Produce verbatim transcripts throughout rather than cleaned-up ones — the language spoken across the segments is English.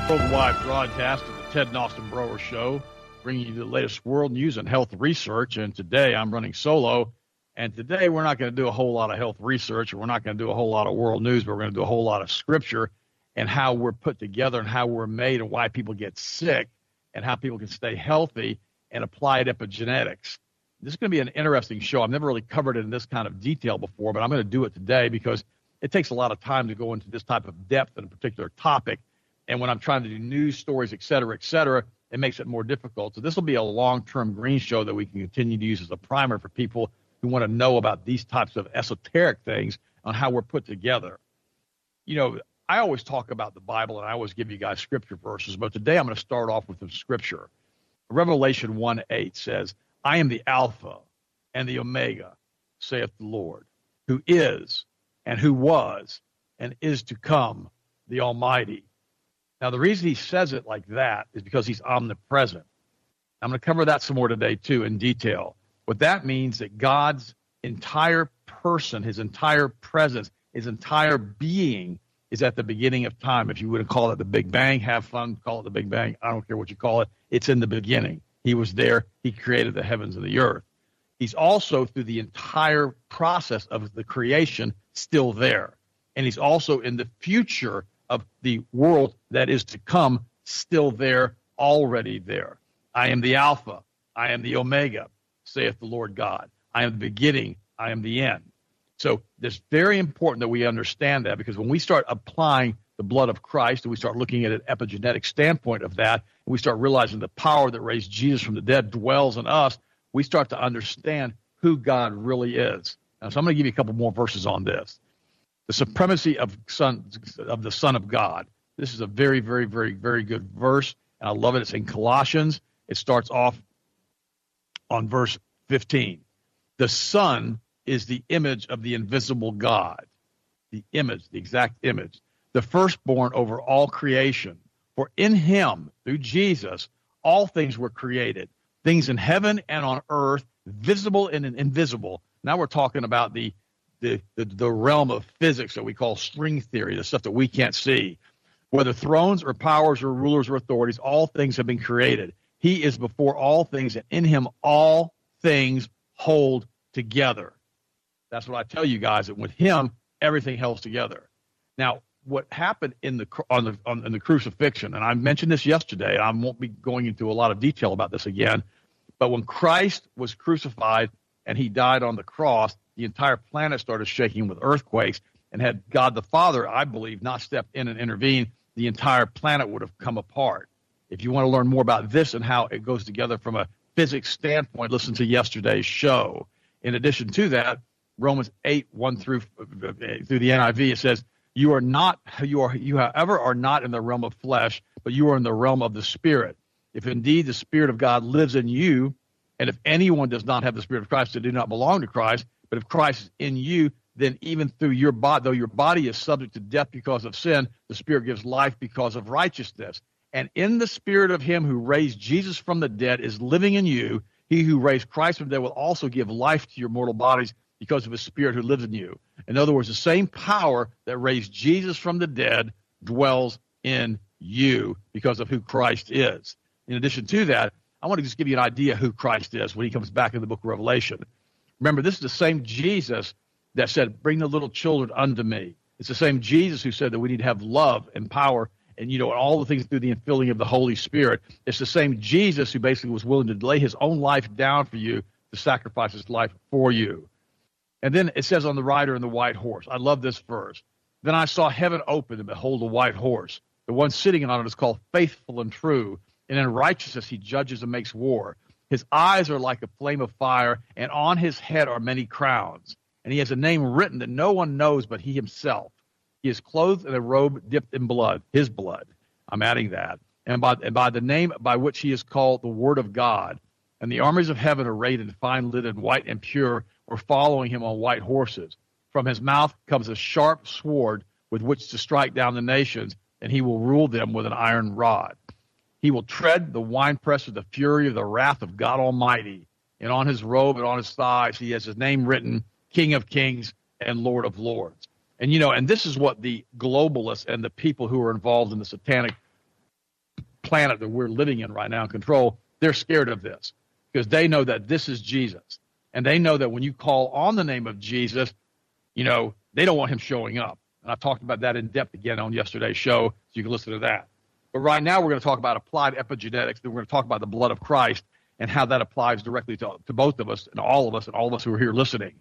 Worldwide broadcast of the Ted and Austin Broer Show, bringing you the latest world news and health research. And today I'm running solo. And today we're not going to do a whole lot of health research, and we're not going to do a whole lot of world news, but we're going to do a whole lot of scripture and how we're put together and how we're made and why people get sick and how people can stay healthy and applied epigenetics. This is going to be an interesting show. I've never really covered it in this kind of detail before, but I'm going to do it today because it takes a lot of time to go into this type of depth in a particular topic. And when I'm trying to do news stories, et cetera, et cetera, it makes it more difficult. So this will be a long-term green show that we can continue to use as a primer for people who want to know about these types of esoteric things on how we're put together. You know, I always talk about the Bible, and I always give you guys scripture verses, but today I'm going to start off with some scripture. Revelation one eight says, I am the Alpha and the Omega, saith the Lord, who is and who was and is to come, the Almighty. Now, the reason he says it like that is because he's omnipresent. I'm going to cover that some more today, too, in detail. What that means that God's entire person, his entire presence, his entire being is at the beginning of time. If you wouldn't call it the Big Bang, have fun, call it the Big Bang. I don't care what you call it. It's in the beginning. He was there. He created the heavens and the earth. He's also, through the entire process of the creation, still there. And he's also in the future of the world that is to come, still there, already there. I am the Alpha. I am the Omega, saith the Lord God. I am the beginning. I am the end. So it's very important that we understand that, because when we start applying the blood of Christ and we start looking at an epigenetic standpoint of that, and we start realizing the power that raised Jesus from the dead dwells in us, we start to understand who God really is. Now, so I'm going to give you a couple more verses on this. The supremacy of son of the Son of God. This is a very, very, very, very good verse, and I love it. It's in Colossians. It starts off on verse fifteen. The Son is the image of the invisible God. The image, the exact image. The firstborn over all creation. For in him, through Jesus, all things were created. Things in heaven and on earth, visible and invisible. Now we're talking about the The, the, the realm of physics that we call string theory, the stuff that we can't see. Whether thrones or powers or rulers or authorities, all things have been created. He is before all things, and in him all things hold together. That's what I tell you guys, that with him, everything holds together. Now, what happened in the on the on in the crucifixion, and I mentioned this yesterday, and I won't be going into a lot of detail about this again, but when Christ was crucified and he died on the cross, the entire planet started shaking with earthquakes, and had God the Father, I believe, not stepped in and intervened, the entire planet would have come apart. If you want to learn more about this and how it goes together from a physics standpoint, listen to yesterday's show. In addition to that, Romans eight, one through through the N I V, it says, You are not, you are, you however are not in the realm of flesh, but you are in the realm of the Spirit. If indeed the Spirit of God lives in you, and if anyone does not have the Spirit of Christ, they do not belong to Christ. But if Christ is in you, then even through your body, though your body is subject to death because of sin, the Spirit gives life because of righteousness. And in the Spirit of him who raised Jesus from the dead is living in you. He who raised Christ from the dead will also give life to your mortal bodies because of his Spirit who lives in you. In other words, the same power that raised Jesus from the dead dwells in you because of who Christ is. In addition to that, I want to just give you an idea who Christ is when he comes back in the book of Revelation. Remember, this is the same Jesus that said, bring the little children unto me. It's the same Jesus who said that we need to have love and power and, you know, all the things through the infilling of the Holy Spirit. It's the same Jesus who basically was willing to lay his own life down for you, to sacrifice his life for you. And then it says on the rider and the white horse. I love this verse. Then I saw heaven open, and behold, a white horse. The one sitting on it is called Faithful and True, and in righteousness he judges and makes war. His eyes are like a flame of fire, and on his head are many crowns. And he has a name written that no one knows but he himself. He is clothed in a robe dipped in blood, his blood. I'm adding that. And by, and by the name by which he is called the Word of God. And the armies of heaven, arrayed in fine linen, white and pure, were following him on white horses. From his mouth comes a sharp sword with which to strike down the nations, and he will rule them with an iron rod. He will tread the winepress of the fury of the wrath of God Almighty. And on his robe and on his thighs, he has his name written, King of Kings and Lord of Lords. And, you know, and this is what the globalists and the people who are involved in the satanic planet that we're living in right now and control, they're scared of this because they know that this is Jesus. And they know that when you call on the name of Jesus, you know, they don't want him showing up. And I talked about that in depth again on yesterday's show, so you can listen to that. But right now we're going to talk about applied epigenetics. Then we're going to talk about the blood of Christ and how that applies directly to, to both of us and all of us and all of us who are here listening.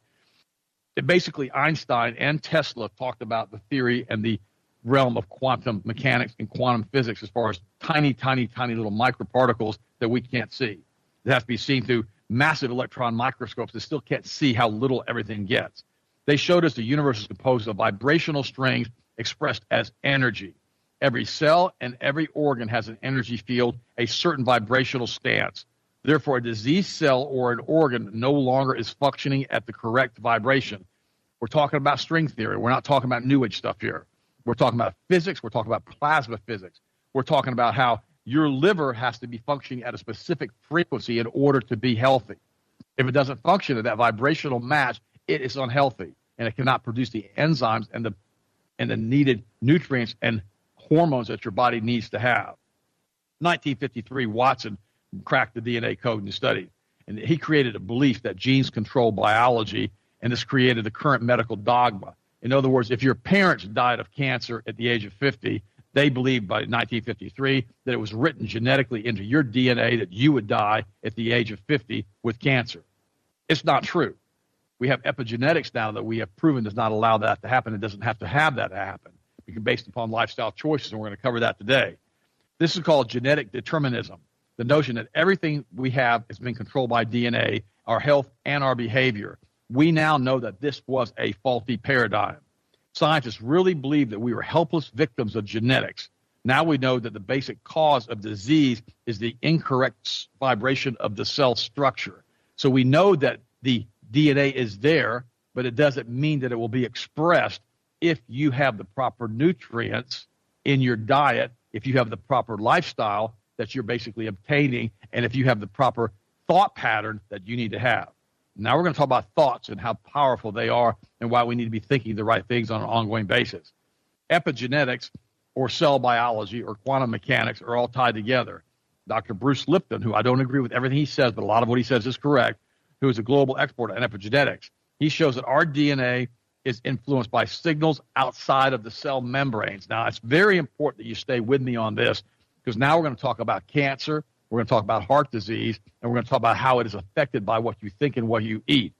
It basically, Einstein and Tesla talked about the theory and the realm of quantum mechanics and quantum physics as far as tiny, tiny, tiny little microparticles that we can't see. They have to be seen through massive electron microscopes that still can't see how little everything gets. They showed us the universe is composed of vibrational strings expressed as energy. Every cell and every organ has an energy field, a certain vibrational stance. Therefore, a diseased cell or an organ no longer is functioning at the correct vibration. We're talking about string theory. We're not talking about New Age stuff here. We're talking about physics. We're talking about plasma physics. We're talking about how your liver has to be functioning at a specific frequency in order to be healthy. If it doesn't function at that vibrational match, it is unhealthy, and it cannot produce the enzymes and the and the needed nutrients and hormones that your body needs to have. nineteen fifty-three, Watson cracked the D N A code and studied, and he created a belief that genes control biology, and this created the current medical dogma. In other words, if your parents died of cancer at the age of fifty, they believed by nineteen fifty-three that it was written genetically into your D N A that you would die at the age of fifty with cancer. It's not true. We have epigenetics now that we have proven does not allow that to happen. It doesn't have to have that to happen. We can based upon lifestyle choices, and we're going to cover that today. This is called genetic determinism, the notion that everything we have has been controlled by D N A, our health and our behavior. We now know that this was a faulty paradigm. Scientists really believed that we were helpless victims of genetics. Now we know that the basic cause of disease is the incorrect vibration of the cell structure. So we know that the D N A is there, but it doesn't mean that it will be expressed if you have the proper nutrients in your diet, if you have the proper lifestyle that you're basically obtaining, and if you have the proper thought pattern that you need to have. Now we're going to talk about thoughts and how powerful they are and why we need to be thinking the right things on an ongoing basis. Epigenetics or cell biology or quantum mechanics are all tied together. Doctor Bruce Lipton, who I don't agree with everything he says, but a lot of what he says is correct, who is a global expert on epigenetics, he shows that our D N A is influenced by signals outside of the cell membranes. Now, it's very important that you stay with me on this because now we're going to talk about cancer, we're going to talk about heart disease, and we're going to talk about how it is affected by what you think and what you eat.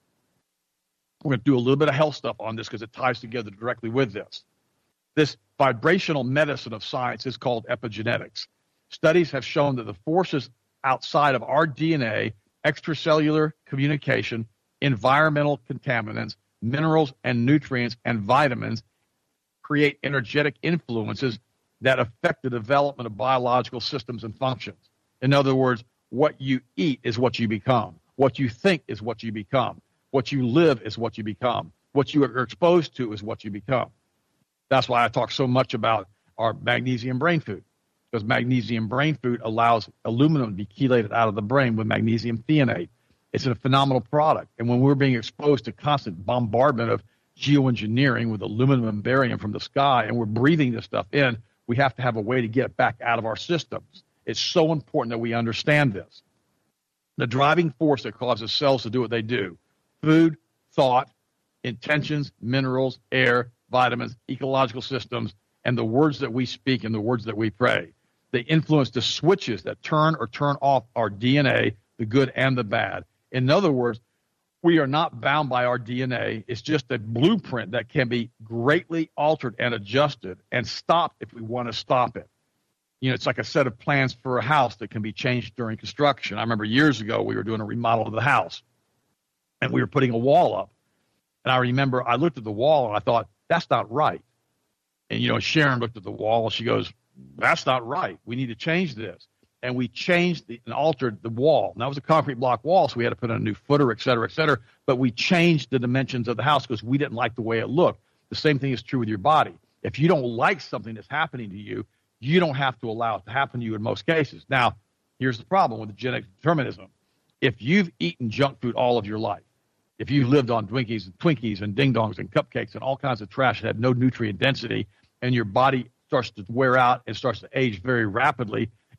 We're going to do a little bit of health stuff on this because it ties together directly with this. This vibrational medicine of science is called epigenetics. Studies have shown that the forces outside of our D N A, extracellular communication, environmental contaminants, minerals and nutrients and vitamins create energetic influences that affect the development of biological systems and functions. In other words, what you eat is what you become. What you think is what you become. What you live is what you become. What you are exposed to is what you become. That's why I talk so much about our magnesium brain food, because magnesium brain food allows aluminum to be chelated out of the brain with magnesium threonate. It's a phenomenal product. And when we're being exposed to constant bombardment of geoengineering with aluminum and barium from the sky, and we're breathing this stuff in, we have to have a way to get it back out of our systems. It's so important that we understand this. The driving force that causes cells to do what they do, food, thought, intentions, minerals, air, vitamins, ecological systems, and the words that we speak and the words that we pray. They influence the switches that turn or turn off our D N A, the good and the bad. In other words, we are not bound by our D N A. It's just a blueprint that can be greatly altered and adjusted and stopped if we want to stop it. You know, it's like a set of plans for a house that can be changed during construction. I remember years ago we were doing a remodel of the house, and we were putting a wall up. And I remember I looked at the wall, and I thought, that's not right. And, you know, Sharon looked at the wall, and she goes, that's not right. We need to change this. And we changed the, and altered the wall. Now, it was a concrete block wall, so we had to put in a new footer, et cetera, et cetera. But we changed the dimensions of the house because we didn't like the way it looked. The same thing is true with your body. If you don't like something that's happening to you, you don't have to allow it to happen to you in most cases. Now, here's the problem with the genetic determinism. If you've eaten junk food all of your life, if you've lived on Twinkies and Twinkies and Ding Dongs and cupcakes and all kinds of trash that have no nutrient density, and your body starts to wear out and starts to age very rapidly,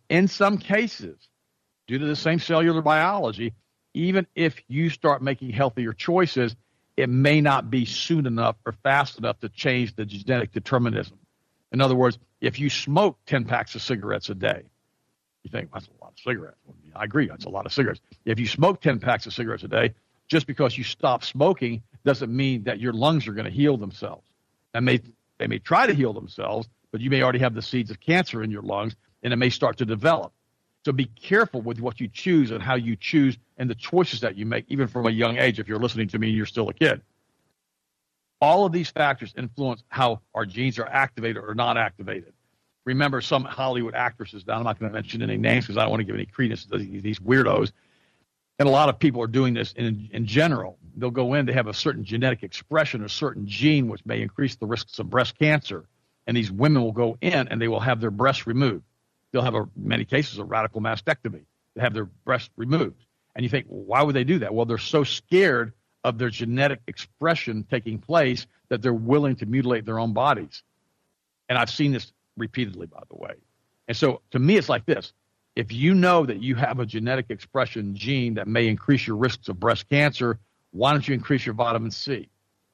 In some cases, due to the same cellular biology, even if you start making healthier choices, it may not be soon enough or fast enough to change the genetic determinism. In other words, if you smoke ten packs of cigarettes a day, you think, that's a lot of cigarettes. Well, yeah, I agree, that's a lot of cigarettes. If you smoke ten packs of cigarettes a day, just because you stop smoking doesn't mean that your lungs are going to heal themselves. That may, they may try to heal themselves, but you may already have the seeds of cancer in your lungs, and it may start to develop. So be careful with what you choose and how you choose and the choices that you make, even from a young age, if you're listening to me and you're still a kid. All of these factors influence how our genes are activated or not activated. Remember, some Hollywood actresses, now I'm not going to mention any names because I don't want to give any credence to these weirdos, and a lot of people are doing this in, in general. They'll go in, they have a certain genetic expression, a certain gene, which may increase the risks of breast cancer. And these women will go in and they will have their breasts removed. They'll have, a, in many cases, a radical mastectomy. They have their breasts removed. And you think, well, why would they do that? Well, they're so scared of their genetic expression taking place that they're willing to mutilate their own bodies. And I've seen this repeatedly, by the way. And so to me, it's like this. If you know that you have a genetic expression gene that may increase your risks of breast cancer, why don't you increase your vitamin C?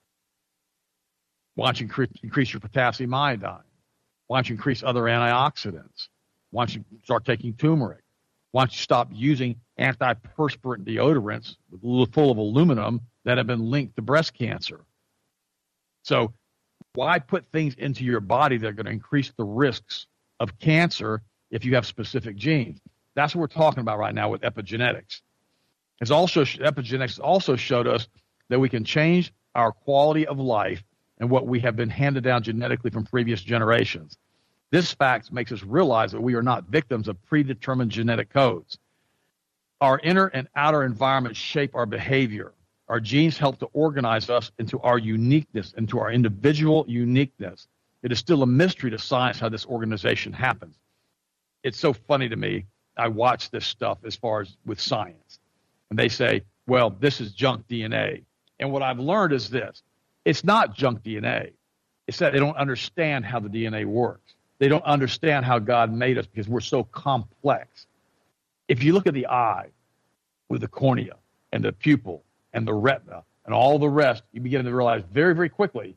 Why don't you increase, increase your potassium iodine? Why don't you increase other antioxidants? Why don't you start taking turmeric? Why don't you stop using antiperspirant deodorants full of aluminum that have been linked to breast cancer? So why put things into your body that are going to increase the risks of cancer if you have specific genes? That's what we're talking about right now with epigenetics. It's also, epigenetics also showed us that we can change our quality of life and what we have been handed down genetically from previous generations. This fact makes us realize that we are not victims of predetermined genetic codes. Our inner and outer environment shape our behavior. Our genes help to organize us into our uniqueness, into our individual uniqueness. It is still a mystery to science how this organization happens. It's so funny to me. I watch this stuff as far as with science. And they say, well, this is junk D N A. And what I've learned is this. It's not junk D N A. It's that they don't understand how the D N A works. They don't understand how God made us because we're so complex. If you look at the eye with the cornea and the pupil and the retina and all the rest, you begin to realize very, very quickly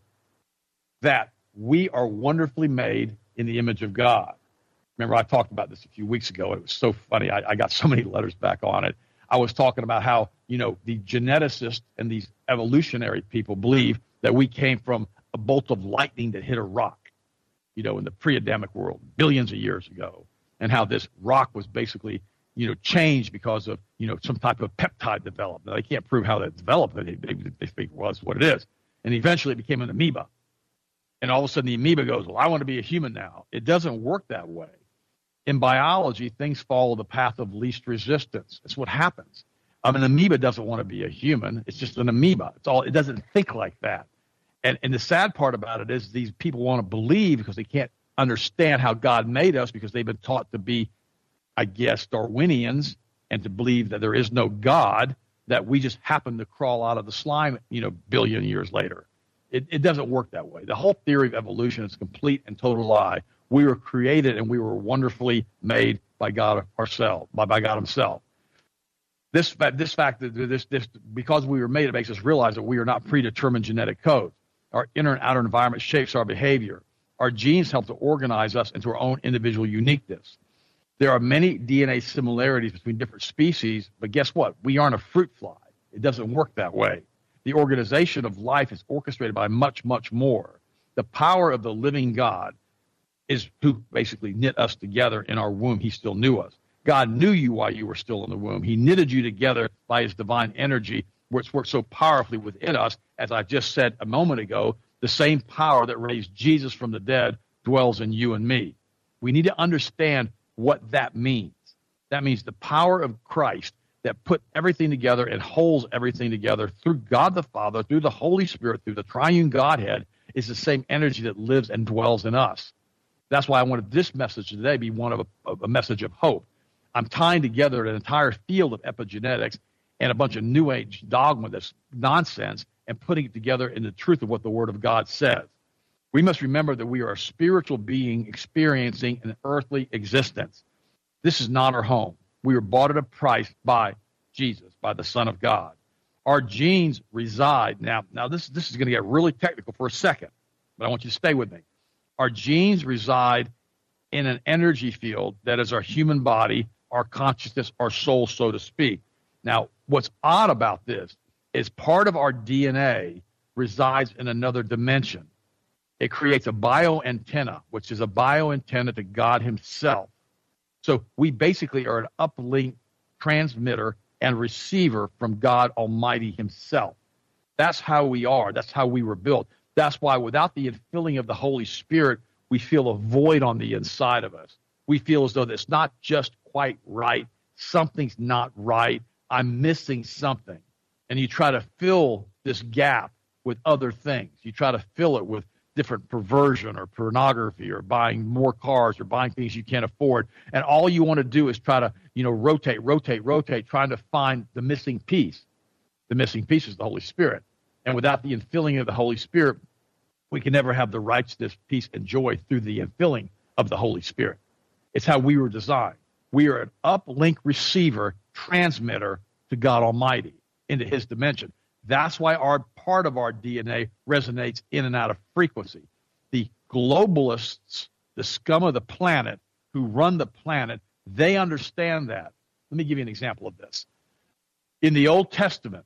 that we are wonderfully made in the image of God. Remember, I talked about this a few weeks ago. It was so funny. I, I got so many letters back on it. I was talking about how, you know, the geneticists and these evolutionary people believe that we came from a bolt of lightning that hit a rock, you know, in the pre-Adamic world, billions of years ago, and how this rock was basically, you know, changed because of, you know, some type of peptide development. Now, they can't prove how that developed. They, they, they think it was what it is. And eventually it became an amoeba. And all of a sudden the amoeba goes, well, I want to be a human now. It doesn't work that way. In biology, things follow the path of least resistance. That's what happens. Um, an amoeba doesn't want to be a human. It's just an amoeba. It's all. It doesn't think like that. And, and the sad part about it is these people want to believe because they can't understand how God made us because they've been taught to be, I guess, Darwinians and to believe that there is no God, that we just happen to crawl out of the slime, you know, billion years later. It, it doesn't work that way. The whole theory of evolution is a complete and total lie. We were created and we were wonderfully made by God ourselves, by, by God himself. This, this fact, that this, this, because we were made, it makes us realize that we are not predetermined genetic codes. Our inner and outer environment shapes our behavior. Our genes help to organize us into our own individual uniqueness. There are many D N A similarities between different species, but guess what? We aren't a fruit fly. It doesn't work that way. The organization of life is orchestrated by much, much more. The power of the living God is who basically knit us together in our womb. He still knew us. God knew you while you were still in the womb. He knitted you together by his divine energy, which works so powerfully within us. As I just said a moment ago, the same power that raised Jesus from the dead dwells in you and me. We need to understand what that means. That means the power of Christ that put everything together and holds everything together through God the Father, through the Holy Spirit, through the triune Godhead, is the same energy that lives and dwells in us. That's why I wanted this message today be one of a, a message of hope. I'm tying together an entire field of epigenetics and a bunch of New Age dogma that's nonsense and putting it together in the truth of what the Word of God says. We must remember that we are a spiritual being experiencing an earthly existence. This is not our home. We were bought at a price by Jesus, by the Son of God. Our genes reside. Now, now this, this is going to get really technical for a second, but I want you to stay with me. Our genes reside in an energy field that is our human body, our consciousness, our soul, so to speak. Now, what's odd about this is part of our D N A resides in another dimension. It creates a bioantenna, which is a bioantenna to God himself. So we basically are an uplink transmitter and receiver from God Almighty himself. That's how we are. That's how we were built. That's why without the infilling of the Holy Spirit, we feel a void on the inside of us. We feel as though it's not just quite right. Something's not right. I'm missing something. And you try to fill this gap with other things. You try to fill it with different perversion or pornography or buying more cars or buying things you can't afford. And all you want to do is try to, you know, rotate, rotate, rotate, trying to find the missing piece. The missing piece is the Holy Spirit. And without the infilling of the Holy Spirit, we can never have the righteousness, peace, and joy through the infilling of the Holy Spirit. It's how we were designed. We are an uplink receiver, transmitter to God Almighty into his dimension. That's why our part of our D N A resonates in and out of frequency. The globalists, the scum of the planet who run the planet, they understand that. Let me give you an example of this. In the Old Testament,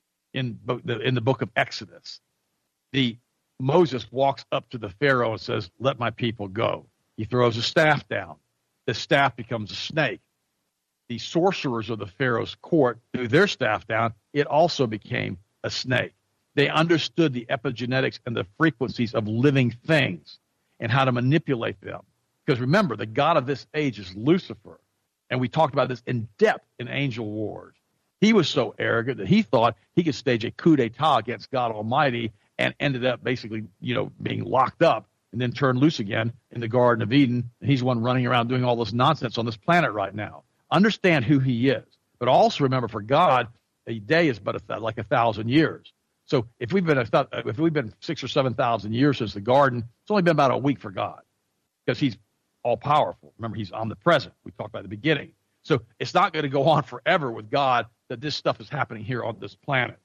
in the, in the book of Exodus, the Moses walks up to the Pharaoh and says, "Let my people go." He throws a staff down. The staff becomes a snake. The sorcerers of the Pharaoh's court threw their staff down. It also became a snake. They understood the epigenetics and the frequencies of living things and how to manipulate them. Because remember, the God of this age is Lucifer. And we talked about this in depth in Angel Wars. He was so arrogant that he thought he could stage a coup d'etat against God Almighty and ended up basically, you know, being locked up and then turned loose again in the Garden of Eden. And he's the one running around doing all this nonsense on this planet right now. Understand who he is. But also remember, for God, a day is but a th- like a thousand years. So if we've been a th- if we've been six or seven thousand years since the garden, it's only been about a week for God because he's all powerful. Remember, he's omnipresent. We talked about at the beginning. So it's not going to go on forever with God that this stuff is happening here on this planet.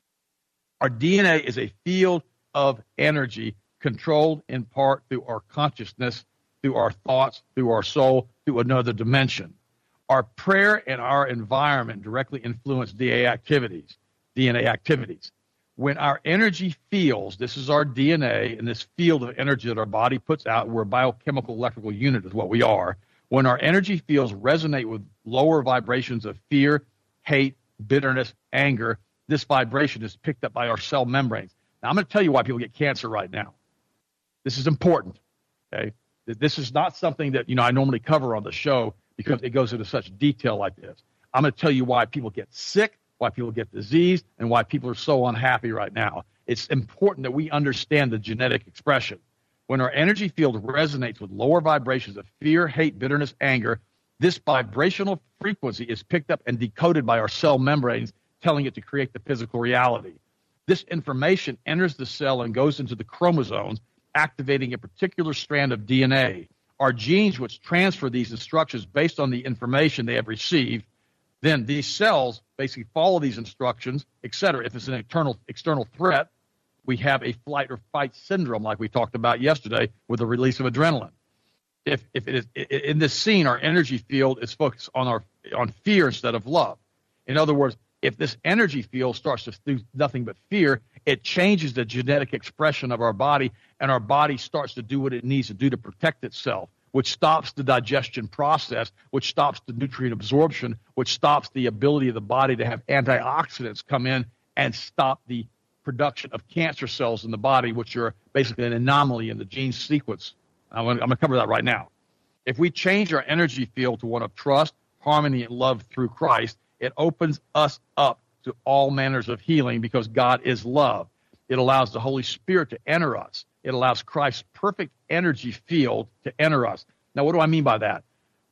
Our D N A is a field of energy controlled in part through our consciousness, through our thoughts, through our soul, through another dimension. Our prayer and our environment directly influence D N A activities, D N A activities. When our energy fields, this is our D N A, and this field of energy that our body puts out, we're a biochemical electrical unit is what we are. When our energy fields resonate with lower vibrations of fear, hate, bitterness, anger, this vibration is picked up by our cell membranes. Now, I'm going to tell you why people get cancer right now. This is important, okay? This is not something that, you know, I normally cover on the show because it goes into such detail like this. I'm going to tell you why people get sick, why people get diseased, and why people are so unhappy right now. It's important that we understand the genetic expression. When our energy field resonates with lower vibrations of fear, hate, bitterness, anger, this vibrational frequency is picked up and decoded by our cell membranes, telling it to create the physical reality. This information enters the cell and goes into the chromosomes, activating a particular strand of D N A. Our genes, which transfer these instructions based on the information they have received, then these cells basically follow these instructions, et cetera. If it's an external, external threat, we have a flight or fight syndrome like we talked about yesterday with the release of adrenaline. If, if it is in this scene, our energy field is focused on our on fear instead of love. In other words, if this energy field starts to do nothing but fear, it changes the genetic expression of our body, and our body starts to do what it needs to do to protect itself, which stops the digestion process, which stops the nutrient absorption, which stops the ability of the body to have antioxidants come in and stop the production of cancer cells in the body, which are basically an anomaly in the gene sequence. I'm going to cover that right now. If we change our energy field to one of trust, harmony, and love through Christ, it opens us up to all manners of healing because God is love. It allows the Holy Spirit to enter us. It allows Christ's perfect energy field to enter us. Now, what do I mean by that?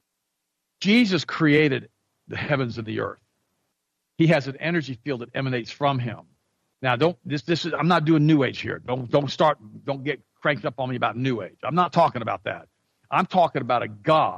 Jesus created the heavens and the earth. He has an energy field that emanates from him. Now, don't this this is I'm not doing New Age here. Don't don't start don't get cranked up on me about New Age. I'm not talking about that. I'm talking about a God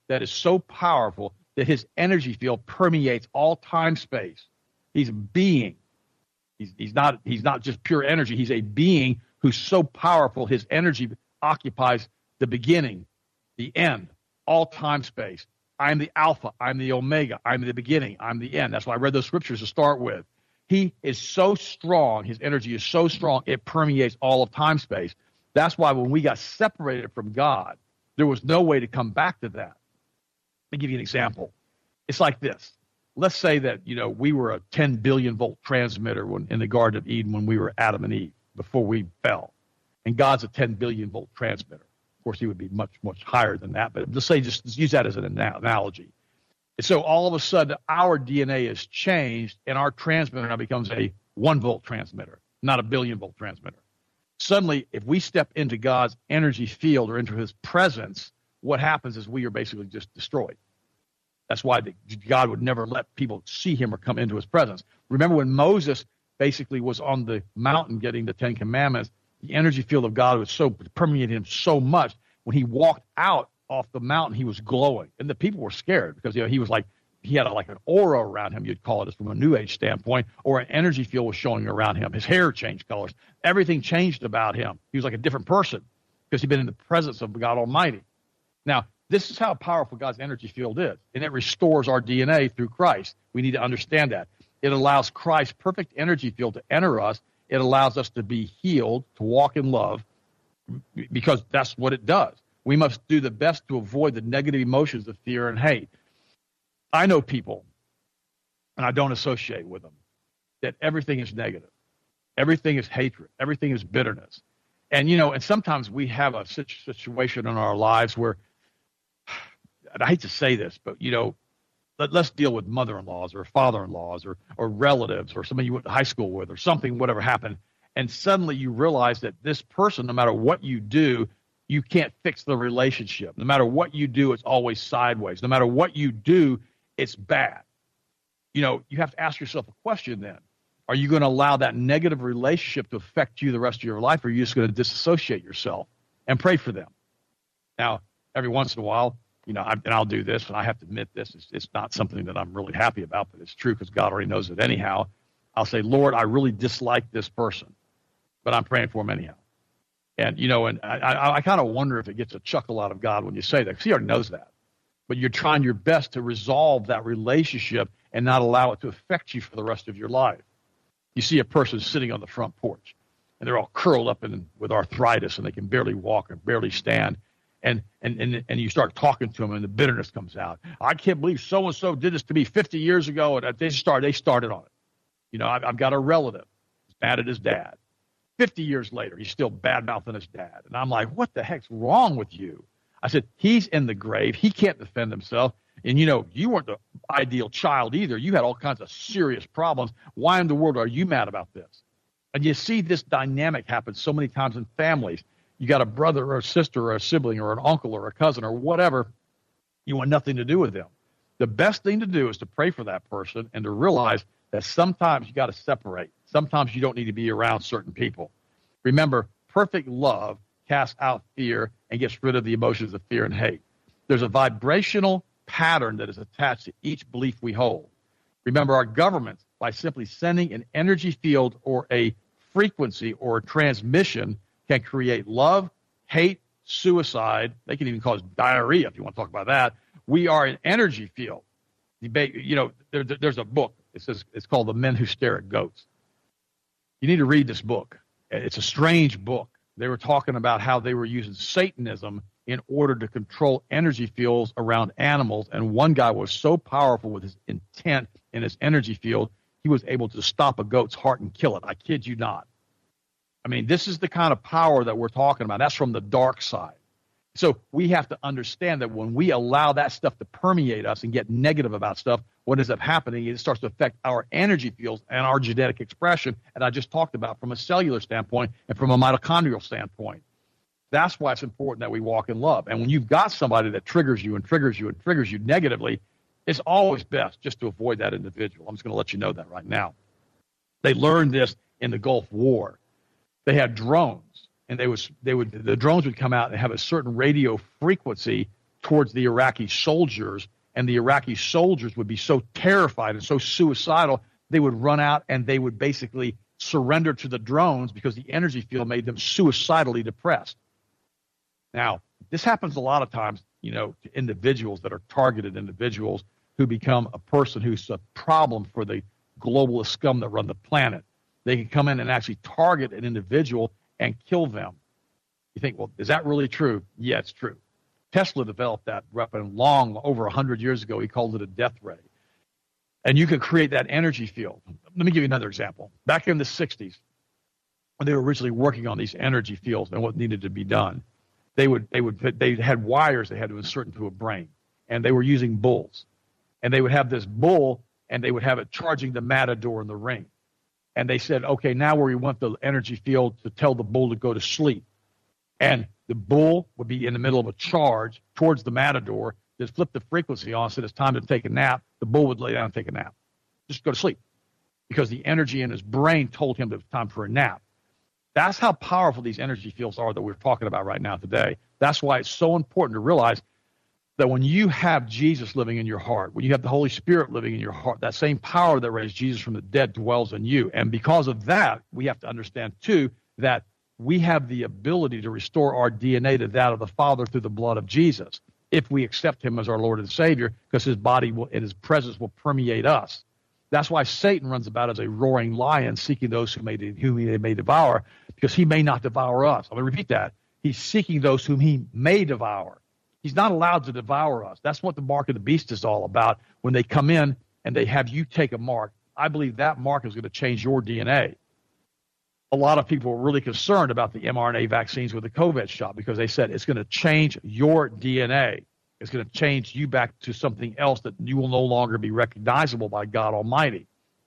that is so powerful that his energy field permeates all time space. He's a being. He's, he's not he's not just pure energy. He's a being who's so powerful his energy occupies the beginning, the end, all time space. I'm the Alpha. I'm the Omega. I'm the beginning. I'm the end. That's why I read those scriptures to start with. He is so strong. His energy is so strong. It permeates all of time space. That's why when we got separated from God, there was no way to come back to that. Let me give you an example. It's like this. Let's say that, you know, we were a ten billion volt transmitter when, in the Garden of Eden when we were Adam and Eve, before we fell. And God's a ten billion volt transmitter. Of course, he would be much, much higher than that. But let's say, just use that as an analogy. And so all of a sudden, our D N A is changed, and our transmitter now becomes a one volt transmitter, not a billion volt transmitter. Suddenly, if we step into God's energy field or into his presence, what happens is we are basically just destroyed. That's why the, God would never let people see him or come into his presence. Remember when Moses basically was on the mountain getting the Ten Commandments, the energy field of God was so permeated him so much. When he walked out off the mountain, he was glowing. And the people were scared because, you know, he was like, he had a, like an aura around him, you'd call it, from a New Age standpoint, or an energy field was showing around him. His hair changed colors. Everything changed about him. He was like a different person because he'd been in the presence of God Almighty. Now, this is how powerful God's energy field is, and it restores our D N A through Christ. We need to understand that. It allows Christ's perfect energy field to enter us. It allows us to be healed, to walk in love, because that's what it does. We must do the best to avoid the negative emotions of fear and hate. I know people, and I don't associate with them, that everything is negative. Everything is hatred. Everything is bitterness. And, you know, and sometimes we have a situation in our lives where, and I hate to say this, but, you know, let, let's deal with mother-in-laws or father-in-laws or, or relatives or somebody you went to high school with or something, whatever happened. And suddenly you realize that this person, no matter what you do, you can't fix the relationship. No matter what you do, it's always sideways. No matter what you do, it's bad. You know, you have to ask yourself a question then. Are you going to allow that negative relationship to affect you the rest of your life, or are you just going to disassociate yourself and pray for them? Now, every once in a while, you know, I, and I'll do this, and I have to admit this, it's, it's not something that I'm really happy about, but it's true because God already knows it anyhow. I'll say, Lord, I really dislike this person, but I'm praying for him anyhow. And, you know, and I, I, I kind of wonder if it gets a chuckle out of God when you say that, because he already knows that. But you're trying your best to resolve that relationship and not allow it to affect you for the rest of your life. You see a person sitting on the front porch, and they're all curled up in, with arthritis, and they can barely walk and barely stand. And, and, and, and you start talking to them, and the bitterness comes out. I can't believe so-and-so did this to me fifty years ago, and they started, they started on it. You know, I've, I've got a relative who's mad at his dad. fifty years later, he's still bad-mouthing his dad. And I'm like, what the heck's wrong with you? I said, he's in the grave. He can't defend himself. And, you know, you weren't the ideal child either. You had all kinds of serious problems. Why in the world are you mad about this? And you see this dynamic happen so many times in families. You got a brother or a sister or a sibling or an uncle or a cousin or whatever. You want nothing to do with them. The best thing to do is to pray for that person and to realize that sometimes you got to separate. Sometimes you don't need to be around certain people. Remember, perfect love casts out fear and gets rid of the emotions of fear and hate. There's a vibrational pattern that is attached to each belief we hold. Remember, our governments, by simply sending an energy field or a frequency or a transmission, can create love, hate, suicide. They can even cause diarrhea if you want to talk about that. We are an energy field. You know, there, there's a book. It says it's called The Men Who Stare at Goats. You need to read this book. It's a strange book. They were talking about how they were using Satanism in order to control energy fields around animals. And one guy was so powerful with his intent in his energy field, he was able to stop a goat's heart and kill it. I kid you not. I mean, this is the kind of power that we're talking about. That's from the dark side. So we have to understand that when we allow that stuff to permeate us and get negative about stuff, what ends up happening is it starts to affect our energy fields and our genetic expression, and I just talked about from a cellular standpoint and from a mitochondrial standpoint. That's why it's important that we walk in love. And when you've got somebody that triggers you and triggers you and triggers you negatively, it's always best just to avoid that individual. I'm just going to let you know that right now. They learned this in the Gulf War. They had drones, and they was they would the drones would come out and have a certain radio frequency towards the Iraqi soldiers, and the Iraqi soldiers would be so terrified and so suicidal, they would run out and they would basically surrender to the drones because the energy field made them suicidally depressed. Now, this happens a lot of times, you know, to individuals that are targeted individuals who become a person who's a problem for the globalist scum that run the planet. They can come in and actually target an individual and kill them. You think, well, is that really true? Yeah, it's true. Tesla developed that weapon long, over one hundred years ago. He called it a death ray. And you could create that energy field. Let me give you another example. Back in the sixties, when they were originally working on these energy fields and what needed to be done, they would they would they had wires they had to insert into a brain, and they were using bulls. And they would have this bull, and they would have it charging the matador in the ring. And they said, okay, now we want the energy field to tell the bull to go to sleep. And the bull would be in the middle of a charge towards the matador. Just flip the frequency on, said it's time to take a nap. The bull would lay down and take a nap. Just go to sleep. Because the energy in his brain told him that it was time for a nap. That's how powerful these energy fields are that we're talking about right now today. That's why it's so important to realize that when you have Jesus living in your heart, when you have the Holy Spirit living in your heart, that same power that raised Jesus from the dead dwells in you. And because of that, we have to understand, too, that we have the ability to restore our D N A to that of the Father through the blood of Jesus if we accept him as our Lord and Savior, because his body will, and his presence will permeate us. That's why Satan runs about as a roaring lion, seeking those who may, whom he may devour, because he may not devour us. I'm going to repeat that. He's seeking those whom he may devour. He's not allowed to devour us. That's what the mark of the beast is all about. When they come in and they have you take a mark, I believe that mark is going to change your D N A. A lot of people were really concerned about the mRNA vaccines with the COVID shot because they said it's going to change your D N A. It's going to change you back to something else that you will no longer be recognizable by God Almighty.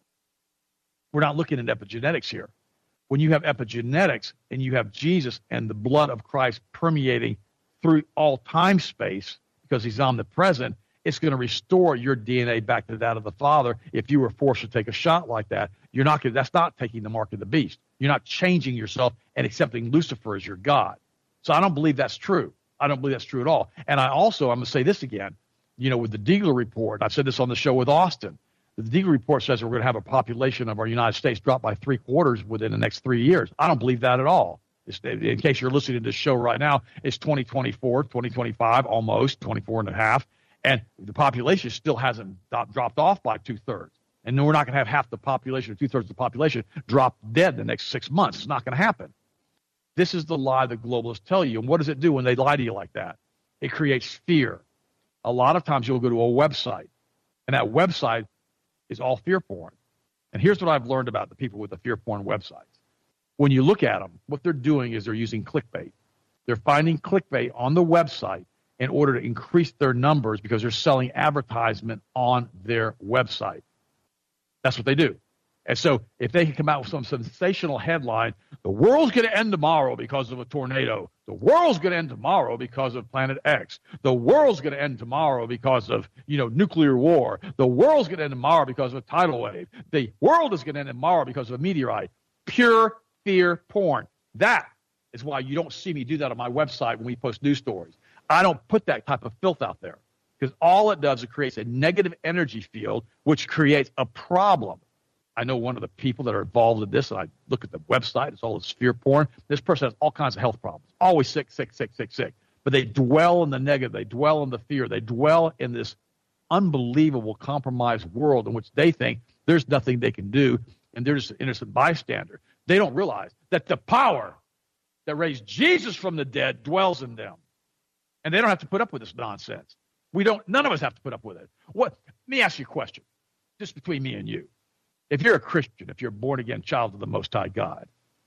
We're not looking at epigenetics here. When you have epigenetics and you have Jesus and the blood of Christ permeating through all time space because he's omnipresent, it's going to restore your D N A back to that of the Father. If you were forced to take a shot like that, you're not going. That's not taking the mark of the beast. You're not changing yourself and accepting Lucifer as your God. So I don't believe that's true. I don't believe that's true at all. And I also, I'm going to say this again, you know, with the Deagler report, I've said this on the show with Austin. The Deagler report says we're going to have a population of our United States drop by three quarters within the next three years. I don't believe that at all. It's, in case you're listening to this show right now, it's twenty twenty-four, twenty twenty-five, almost twenty-four and a half. And the population still hasn't dropped off by two-thirds. And then we're not going to have half the population or two-thirds of the population drop dead in the next six months. It's not going to happen. This is the lie that globalists tell you. And what does it do when they lie to you like that? It creates fear. A lot of times you'll go to a website, and that website is all fear porn. And here's what I've learned about the people with the fear porn websites. When you look at them, what they're doing is they're using clickbait. They're finding clickbait on the website in order to increase their numbers because they're selling advertisement on their website. That's what they do. And so if they can come out with some sensational headline, the world's going to end tomorrow because of a tornado. The world's going to end tomorrow because of Planet X. The world's going to end tomorrow because of, you know, nuclear war. The world's going to end tomorrow because of a tidal wave. The world is going to end tomorrow because of a meteorite. Pure fear porn. That is why you don't see me do that on my website when we post news stories. I don't put that type of filth out there because all it does is it creates a negative energy field, which creates a problem. I know one of the people that are involved in this, and I look at the website, it's all this fear porn. This person has all kinds of health problems, always sick, sick, sick, sick, sick. But they dwell in the negative. They dwell in the fear. They dwell in this unbelievable compromised world in which they think there's nothing they can do, and they're just an innocent bystander. They don't realize that the power that raised Jesus from the dead dwells in them. And they don't have to put up with this nonsense. We don't, none of us have to put up with it. What? Let me ask you a question, just between me and you. If you're a Christian, if you're a born-again child of the Most High God,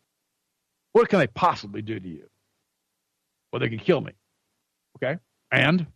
what can they possibly do to you? Well, they can kill me, okay? And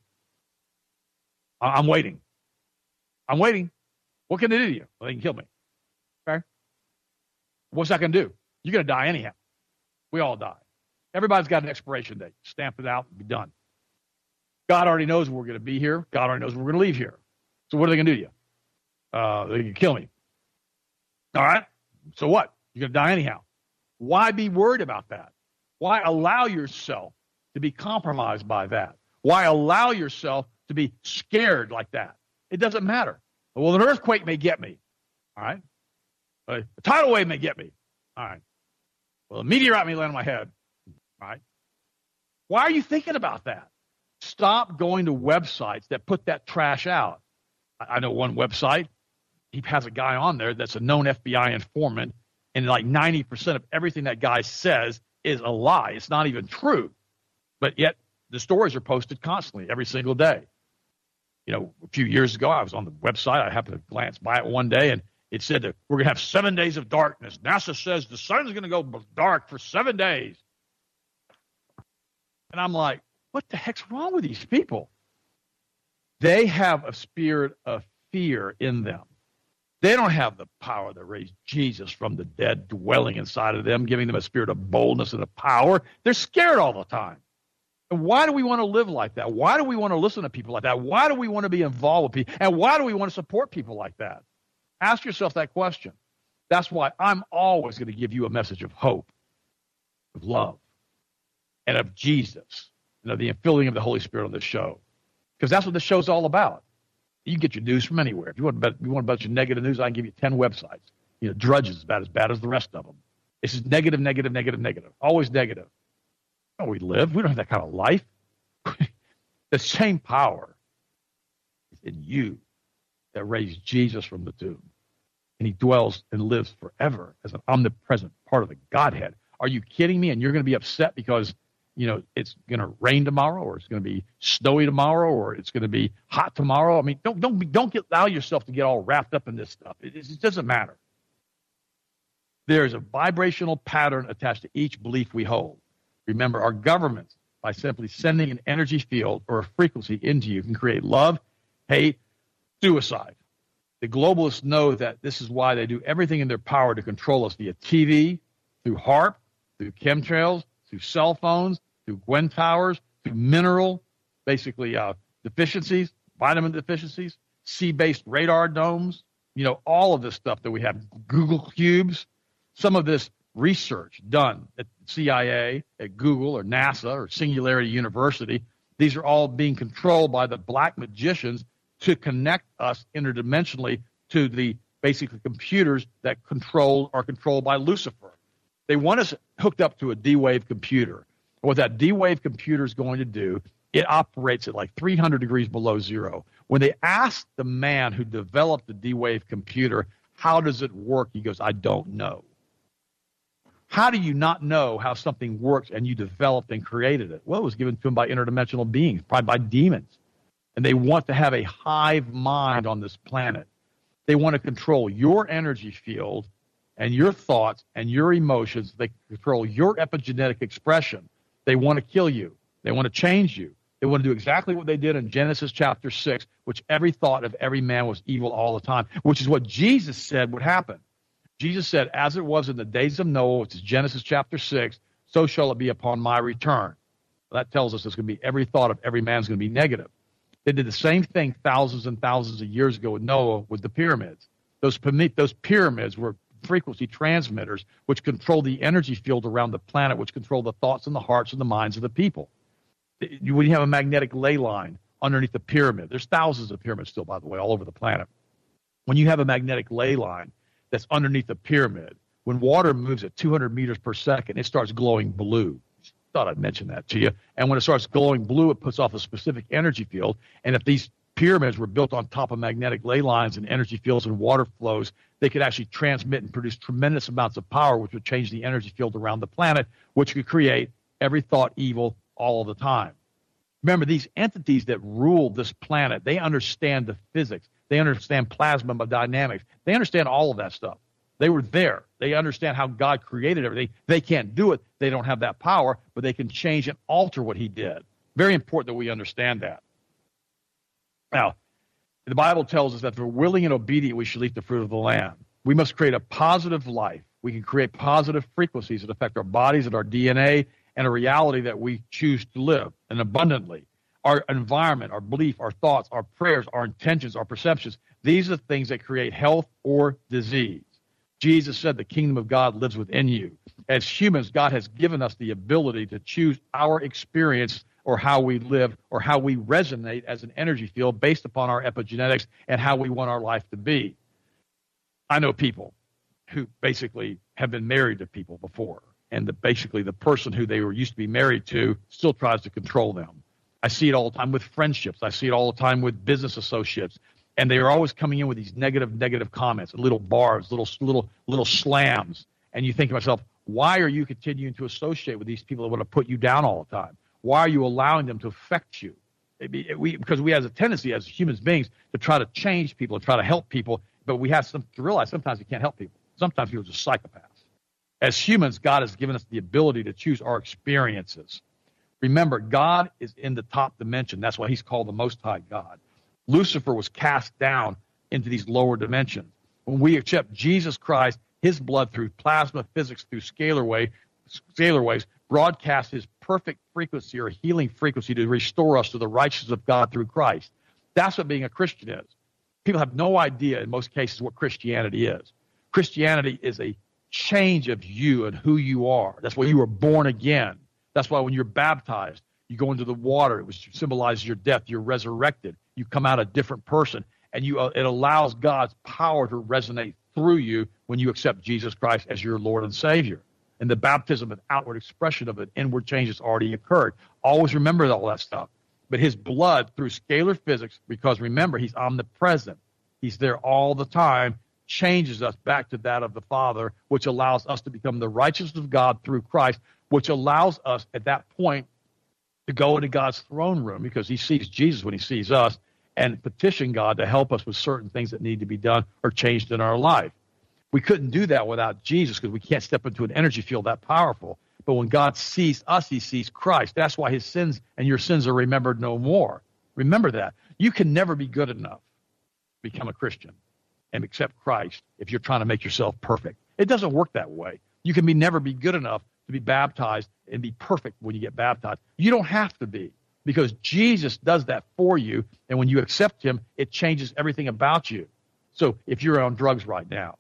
I'm waiting. I'm waiting. What can they do to you? Well, they can kill me, okay? What's that going to do? You're going to die anyhow. We all die. Everybody's got an expiration date. Stamp it out and be done. God already knows we're going to be here. God already knows we're going to leave here. So what are they going to do to you? Uh, they can kill me. All right? So what? You're going to die anyhow. Why be worried about that? Why allow yourself to be compromised by that? Why allow yourself to be scared like that? It doesn't matter. Well, an earthquake may get me. All right. A tidal wave may get me. All right. Well, a meteorite may land on my head. All right. Why are you thinking about that? Stop going to websites that put that trash out. I know one website, he has a guy on there that's a known F B I informant, and like ninety percent of everything that guy says is a lie. It's not even true. But yet the stories are posted constantly, every single day. You know, a few years ago, I was on the website. I happened to glance by it one day, and it said that we're going to have seven days of darkness. NASA says the sun's going to go dark for seven days. And I'm like, what the heck's wrong with these people? They have a spirit of fear in them. They don't have the power that raised Jesus from the dead dwelling inside of them, giving them a spirit of boldness and of power. They're scared all the time. And why do we want to live like that? Why do we want to listen to people like that? Why do we want to be involved with people? And why do we want to support people like that? Ask yourself that question. That's why I'm always going to give you a message of hope, of love, and of Jesus, and of the infilling of the Holy Spirit on this show. Because that's what the show's all about. You can get your news from anywhere. If you want, about, you want a bunch of negative news, I can give you ten websites. You know, Drudge is about as bad as the rest of them. It's just negative, negative, negative, negative. Always negative. That's how we live. We don't have that kind of life. The same power is in you that raised Jesus from the tomb. And he dwells and lives forever as an omnipresent part of the Godhead. Are you kidding me? And you're going to be upset because, you know, it's going to rain tomorrow, or it's going to be snowy tomorrow, or it's going to be hot tomorrow. I mean, don't don't be, don't get, allow yourself to get all wrapped up in this stuff. It, it doesn't matter. There is a vibrational pattern attached to each belief we hold. Remember, our governments, by simply sending an energy field or a frequency into you, can create love, hate, suicide. The globalists know that this is why they do everything in their power to control us via T V, through HAARP, through chemtrails, through cell phones, through Gwen towers, through mineral, basically uh, deficiencies, vitamin deficiencies, sea-based radar domes, you know, all of this stuff that we have, Google cubes, some of this research done at C I A, at Google, or NASA, or Singularity University. These are all being controlled by the black magicians to connect us interdimensionally to the basically computers that control are controlled by Lucifer. They want us hooked up to a D-Wave computer. What that D-Wave computer is going to do, it operates at like three hundred degrees below zero. When they asked the man who developed the D-Wave computer, how does it work? He goes, I don't know. How do you not know how something works and you developed and created it? Well, it was given to him by interdimensional beings, probably by demons. And they want to have a hive mind on this planet. They want to control your energy field and your thoughts and your emotions. They control your epigenetic expression. They want to kill you. They want to change you. They want to do exactly what they did in Genesis chapter six, which every thought of every man was evil all the time, which is what Jesus said would happen. Jesus said, as it was in the days of Noah, which is Genesis chapter six, so shall it be upon my return. Well, that tells us it's going to be every thought of every man is going to be negative. They did the same thing thousands and thousands of years ago with Noah with the pyramids. Those, those pyramids were frequency transmitters which control the energy field around the planet, which control the thoughts and the hearts and the minds of the people. When you have a magnetic ley line underneath the pyramid, there's thousands of pyramids still, by the way, all over the planet. When you have a magnetic ley line that's underneath the pyramid, when water moves at two hundred meters per second, it starts glowing blue. Thought I'd mention that to you. And when it starts glowing blue, it puts off a specific energy field. And if these pyramids were built on top of magnetic ley lines and energy fields and water flows, they could actually transmit and produce tremendous amounts of power, which would change the energy field around the planet, which could create every thought evil all of the time. Remember, these entities that rule this planet, they understand the physics. They understand plasma dynamics. They understand all of that stuff. They were there. They understand how God created everything. They can't do it. They don't have that power, but they can change and alter what he did. Very important that we understand that. Now, the Bible tells us that if we're willing and obedient, we should eat the fruit of the land. We must create a positive life. We can create positive frequencies that affect our bodies and our D N A and a reality that we choose to live, and abundantly. Our environment, our belief, our thoughts, our prayers, our intentions, our perceptions, these are the things that create health or disease. Jesus said the kingdom of God lives within you. As humans, God has given us the ability to choose our experience or how we live or how we resonate as an energy field based upon our epigenetics and how we want our life to be. I know people who basically have been married to people before, and the, basically the person who they were used to be married to still tries to control them. I see it all the time with friendships. I see it all the time with business associates. And they are always coming in with these negative, negative comments, little bars, little, little, little slams. And you think to yourself, why are you continuing to associate with these people that want to put you down all the time? Why are you allowing them to affect you? Maybe we, because we have a tendency as human beings to try to change people and try to help people, but we have some, to realize sometimes we can't help people. Sometimes people are just psychopaths. As humans, God has given us the ability to choose our experiences. Remember, God is in the top dimension. That's why he's called the Most High God. Lucifer was cast down into these lower dimensions. When we accept Jesus Christ, his blood through plasma physics, through scalar, wave, scalar waves, broadcasts his perfect frequency or healing frequency to restore us to the righteousness of God through Christ. That's what being a Christian is. People have no idea in most cases what Christianity is. Christianity is a change of you and who you are. That's why you were born again. That's why when you're baptized, you go into the water, which symbolizes your death. You're resurrected. You come out a different person, and you uh, it allows God's power to resonate through you when you accept Jesus Christ as your Lord and Savior. And the baptism, an outward expression of an inward change has already occurred. Always remember all that stuff. But his blood through scalar physics, because remember, he's omnipresent. He's there all the time, changes us back to that of the Father, which allows us to become the righteousness of God through Christ, which allows us at that point to go into God's throne room because he sees Jesus when he sees us and petition God to help us with certain things that need to be done or changed in our life. We couldn't do that without Jesus because we can't step into an energy field that powerful. But when God sees us, he sees Christ. That's why his sins and your sins are remembered no more. Remember that. You can never be good enough to become a Christian and accept Christ if you're trying to make yourself perfect. It doesn't work that way. You can be never be good enough to be baptized and be perfect when you get baptized. You don't have to be because Jesus does that for you. And when you accept him, it changes everything about you. So if you're on drugs right now,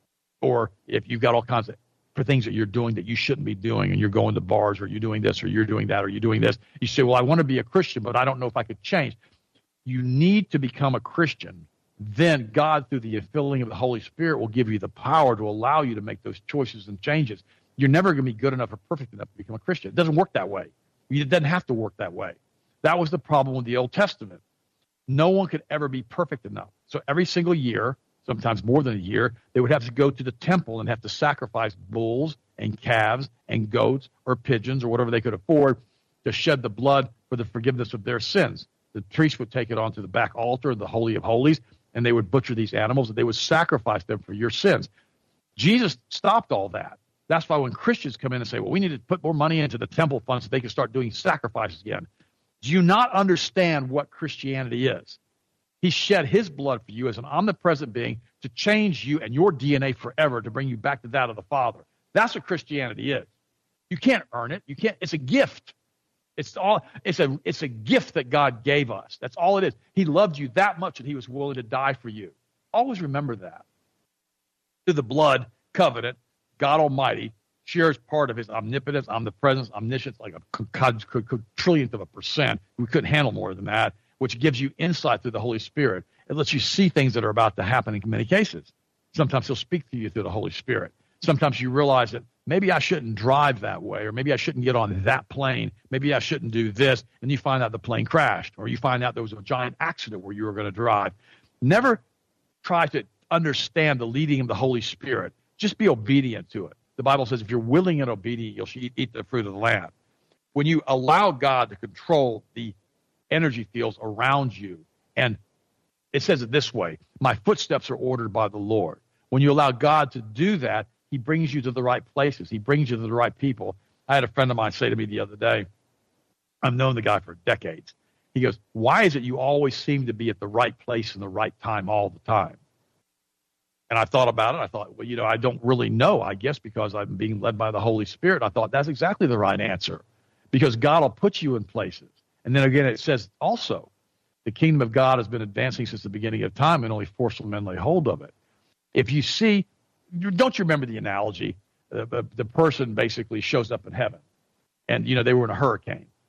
or if you've got all kinds of for things that you're doing that you shouldn't be doing, and you're going to bars, or you're doing this, or you're doing that, or you're doing this, you say, well, I want to be a Christian, but I don't know if I could change. You need to become a Christian. Then God, through the filling of the Holy Spirit, will give you the power to allow you to make those choices and changes. You're never going to be good enough or perfect enough to become a Christian. It doesn't work that way. It doesn't have to work that way. That was the problem with the Old Testament. No one could ever be perfect enough. So every single year, sometimes more than a year, they would have to go to the temple and have to sacrifice bulls and calves and goats or pigeons or whatever they could afford to shed the blood for the forgiveness of their sins. The priest would take it onto the back altar, the Holy of Holies, and they would butcher these animals and they would sacrifice them for your sins. Jesus stopped all that. That's why when Christians come in and say, well, we need to put more money into the temple fund so they can start doing sacrifices again. Do you not understand what Christianity is? He shed his blood for you as an omnipresent being to change you and your D N A forever to bring you back to that of the Father. That's what Christianity is. You can't earn it. You can't. It's a gift. It's all. It's a. It's a gift that God gave us. That's all it is. He loved you that much that he was willing to die for you. Always remember that. Through the blood covenant, God Almighty shares part of his omnipotence, omnipresence, omniscience, like a trillionth of a percent. We couldn't handle more than that, which gives you insight through the Holy Spirit. It lets you see things that are about to happen in many cases. Sometimes he'll speak to you through the Holy Spirit. Sometimes you realize that maybe I shouldn't drive that way, or maybe I shouldn't get on that plane. Maybe I shouldn't do this. And you find out the plane crashed, or you find out there was a giant accident where you were going to drive. Never try to understand the leading of the Holy Spirit. Just be obedient to it. The Bible says if you're willing and obedient, you'll eat, eat the fruit of the land. When you allow God to control the energy fields around you, and it says it this way, my footsteps are ordered by the Lord. When you allow God to do that, he brings you to the right places. He brings you to the right people. I had a friend of mine say to me the other day, I've known the guy for decades. He goes, why is it you always seem to be at the right place in the right time all the time? And I thought about it. I thought, well, you know, I don't really know, I guess, because I'm being led by the Holy Spirit. I thought that's exactly the right answer, because God will put you in places. And then again, it says also, the kingdom of God has been advancing since the beginning of time, and only forceful men lay hold of it. If you see, don't you remember the analogy? The, the, the person basically shows up in heaven, and, you know, they were in a hurricane.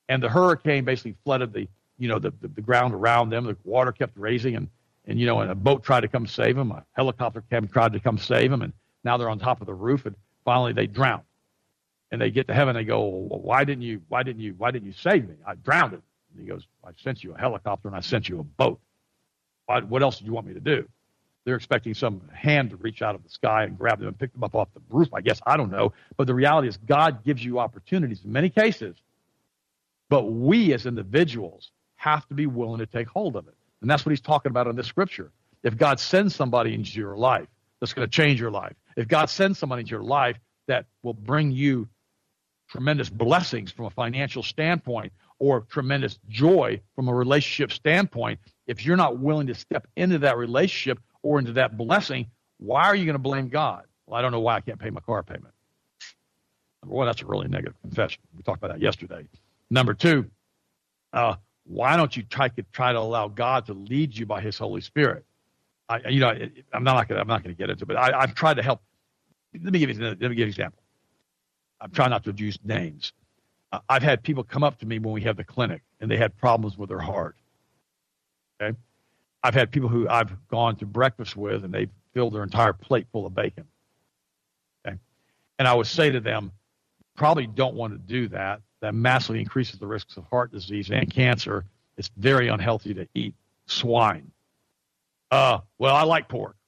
And the hurricane basically flooded the, you know, the, the, the ground around them. The water kept raising, and, and, you know, and a boat tried to come save them. A helicopter came, tried to come save them, and now they're on top of the roof, and finally they drown. And they get to heaven, they go, well, why didn't you, why didn't you, why didn't you save me? I drowned. And he goes, I sent you a helicopter and I sent you a boat. Why, what else did you want me to do? They're expecting some hand to reach out of the sky and grab them and pick them up off the roof, I guess. I don't know. But the reality is God gives you opportunities in many cases. But we as individuals have to be willing to take hold of it. And that's what he's talking about in this scripture. If God sends somebody into your life that's going to change your life, if God sends somebody into your life that will bring you tremendous blessings from a financial standpoint or tremendous joy from a relationship standpoint, if you're not willing to step into that relationship or into that blessing, why are you going to blame God? Well, I don't know why I can't pay my car payment. Number one, that's a really negative confession. We talked about that yesterday. Number two, uh, why don't you try to try to allow God to lead you by His Holy Spirit? I, you know, I'm not going. I'm not going to get into it, but I, I've tried to help. Let me give you. Let me give you an example. I'm trying not to use names. Uh, I've had people come up to me when we have the clinic, and they had problems with their heart. Okay, I've had people who I've gone to breakfast with, and they've filled their entire plate full of bacon. Okay, and I would say to them, probably don't want to do that. That massively increases the risks of heart disease and cancer. It's very unhealthy to eat swine. Uh, well, I like pork.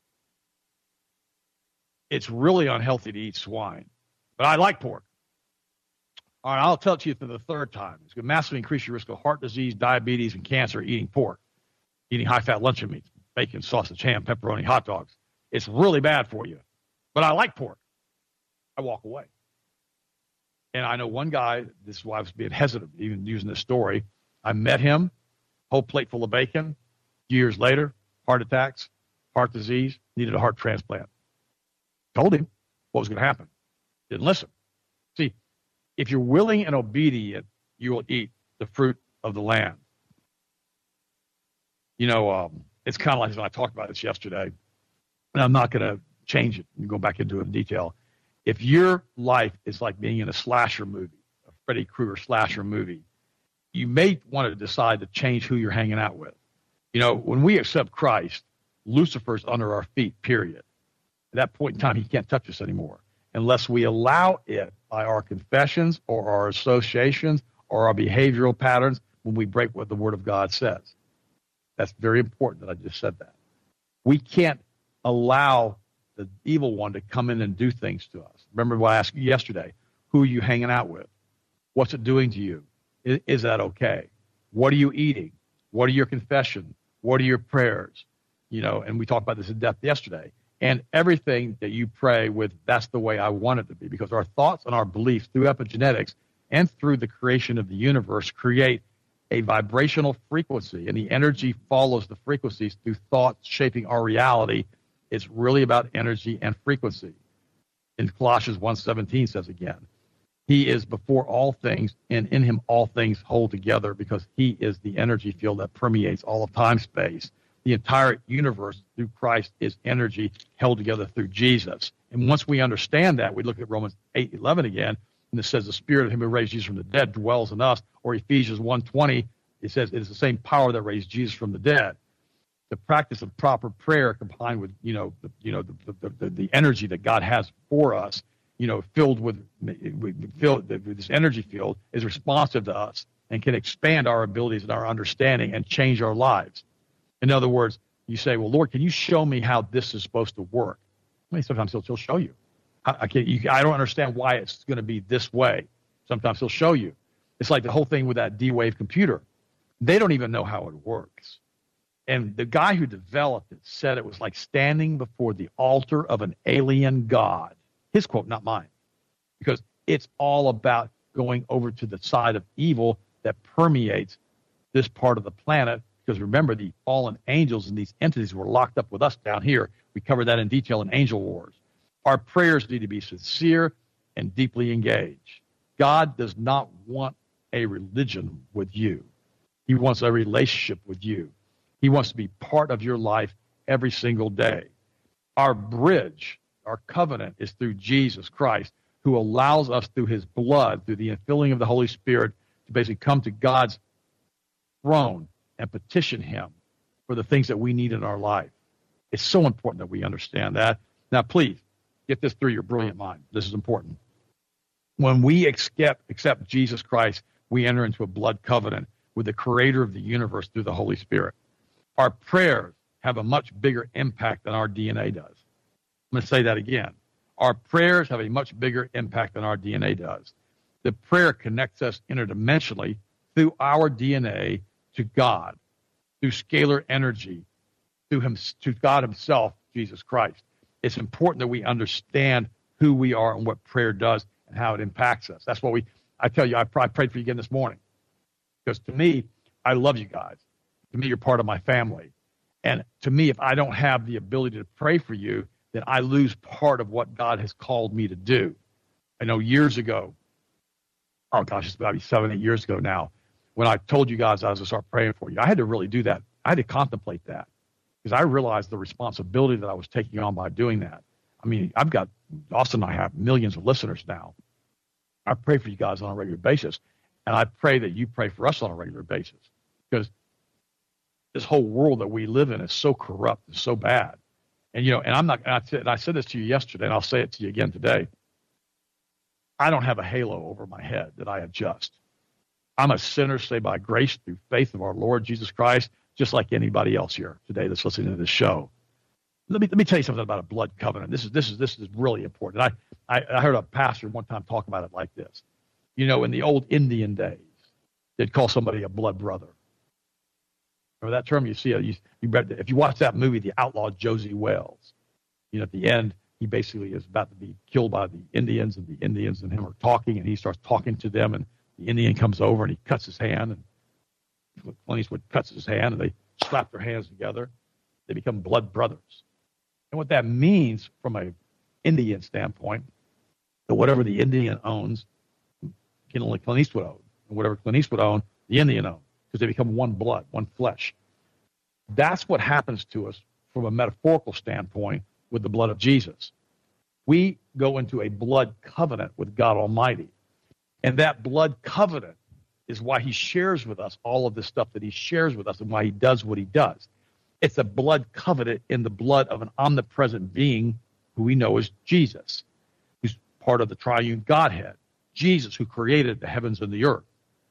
It's really unhealthy to eat swine, but I like pork. All right, I'll tell it to you for the third time. It's going to massively increase your risk of heart disease, diabetes, and cancer eating pork, eating high-fat luncheon meats, bacon, sausage, ham, pepperoni, hot dogs. It's really bad for you, but I like pork. I walk away. And I know one guy, this is why I was being hesitant even using this story. I met him, whole plate full of bacon. Years later, heart attacks, heart disease, needed a heart transplant. Told him what was going to happen. Didn't listen. See, if you're willing and obedient, you will eat the fruit of the land. You know, um, it's kind of like, when I talked about this yesterday, and I'm not going to change it and go back into it in detail. If your life is like being in a slasher movie, a Freddy Krueger slasher movie, you may want to decide to change who you're hanging out with. You know, when we accept Christ, Lucifer's under our feet, period. At that point in time, he can't touch us anymore unless we allow it by our confessions or our associations or our behavioral patterns when we break what the Word of God says. That's very important that I just said that. We can't allow the evil one to come in and do things to us. Remember what I asked you yesterday. Who are you hanging out with? What's it doing to you? Is, is that okay? What are you eating? What are your confessions? What are your prayers? You know, and we talked about this in depth yesterday. And everything that you pray with, that's the way I want it to be, because our thoughts and our beliefs through epigenetics and through the creation of the universe create a vibrational frequency, and the energy follows the frequencies through thoughts shaping our reality. It's really about energy and frequency. In Colossians one seventeen says again, he is before all things, and in him all things hold together, because he is the energy field that permeates all of time space. The entire universe through Christ is energy held together through Jesus. And once we understand that, we look at Romans eight eleven again, and it says the spirit of him who raised Jesus from the dead dwells in us. Or Ephesians one twenty, it says it is the same power that raised Jesus from the dead. The practice of proper prayer combined with, you know, the, you know, the, the, the, the energy that God has for us, you know, filled with, filled, this energy field is responsive to us and can expand our abilities and our understanding and change our lives. In other words, you say, well, Lord, can you show me how this is supposed to work? I mean, sometimes he'll, he'll show you. I, I, can't, you. I don't understand why it's going to be this way. Sometimes he'll show you. It's like the whole thing with that D-Wave computer. They don't even know how it works. And the guy who developed it said it was like standing before the altar of an alien god. His quote, not mine. Because it's all about going over to the side of evil that permeates this part of the planet. Because remember, the fallen angels and these entities were locked up with us down here. We covered that in detail in Angel Wars. Our prayers need to be sincere and deeply engaged. God does not want a religion with you. He wants a relationship with you. He wants to be part of your life every single day. Our bridge, our covenant, is through Jesus Christ, who allows us through his blood, through the infilling of the Holy Spirit, to basically come to God's throne and petition him for the things that we need in our life. It's so important that we understand that. Now, please, get this through your brilliant mind. This is important. When we accept, accept Jesus Christ, we enter into a blood covenant with the creator of the universe through the Holy Spirit. Our prayers have a much bigger impact than our D N A does. I'm going to say that again. Our prayers have a much bigger impact than our D N A does. The prayer connects us interdimensionally through our D N A to God, through scalar energy, through him, to God himself, Jesus Christ. It's important that we understand who we are and what prayer does and how it impacts us. That's what we, I tell you, I prayed for you again this morning. Because to me, I love you guys. To me, you're part of my family. And to me, if I don't have the ability to pray for you, then I lose part of what God has called me to do. I know years ago, oh gosh, it's about seven, eight years ago now, when I told you guys I was going to start praying for you, I had to really do that. I had to contemplate that because I realized the responsibility that I was taking on by doing that. I mean, I've got, Austin and I have millions of listeners now. I pray for you guys on a regular basis, and I pray that you pray for us on a regular basis because this whole world that we live in is so corrupt and so bad. And, you know, and I'm not, and I, said, and I said this to you yesterday, and I'll say it to you again today. I don't have a halo over my head that I adjust. I'm a sinner saved by grace through faith of our Lord Jesus Christ, just like anybody else here today that's listening to this show. Let me let me tell you something about a blood covenant. This is this is this is really important. I, I, I heard a pastor one time talk about it like this. You know, in the old Indian days, they'd call somebody a blood brother. Remember that term? You see, you, you read, if you watch that movie, The Outlaw Josie Wales, you know, at the end, he basically is about to be killed by the Indians, and the Indians and him are talking, and he starts talking to them, and the Indian comes over and he cuts his hand, and Clint Eastwood cuts his hand, and they slap their hands together. They become blood brothers. And what that means from an Indian standpoint, that whatever the Indian owns, can only Clint Eastwood own, and whatever Clint Eastwood owned, the Indian owns, because they become one blood, one flesh. That's what happens to us from a metaphorical standpoint with the blood of Jesus. We go into a blood covenant with God Almighty. And that blood covenant is why he shares with us all of this stuff that he shares with us and why he does what he does. It's a blood covenant in the blood of an omnipresent being who we know as Jesus, who's part of the triune Godhead. Jesus, who created the heavens and the earth.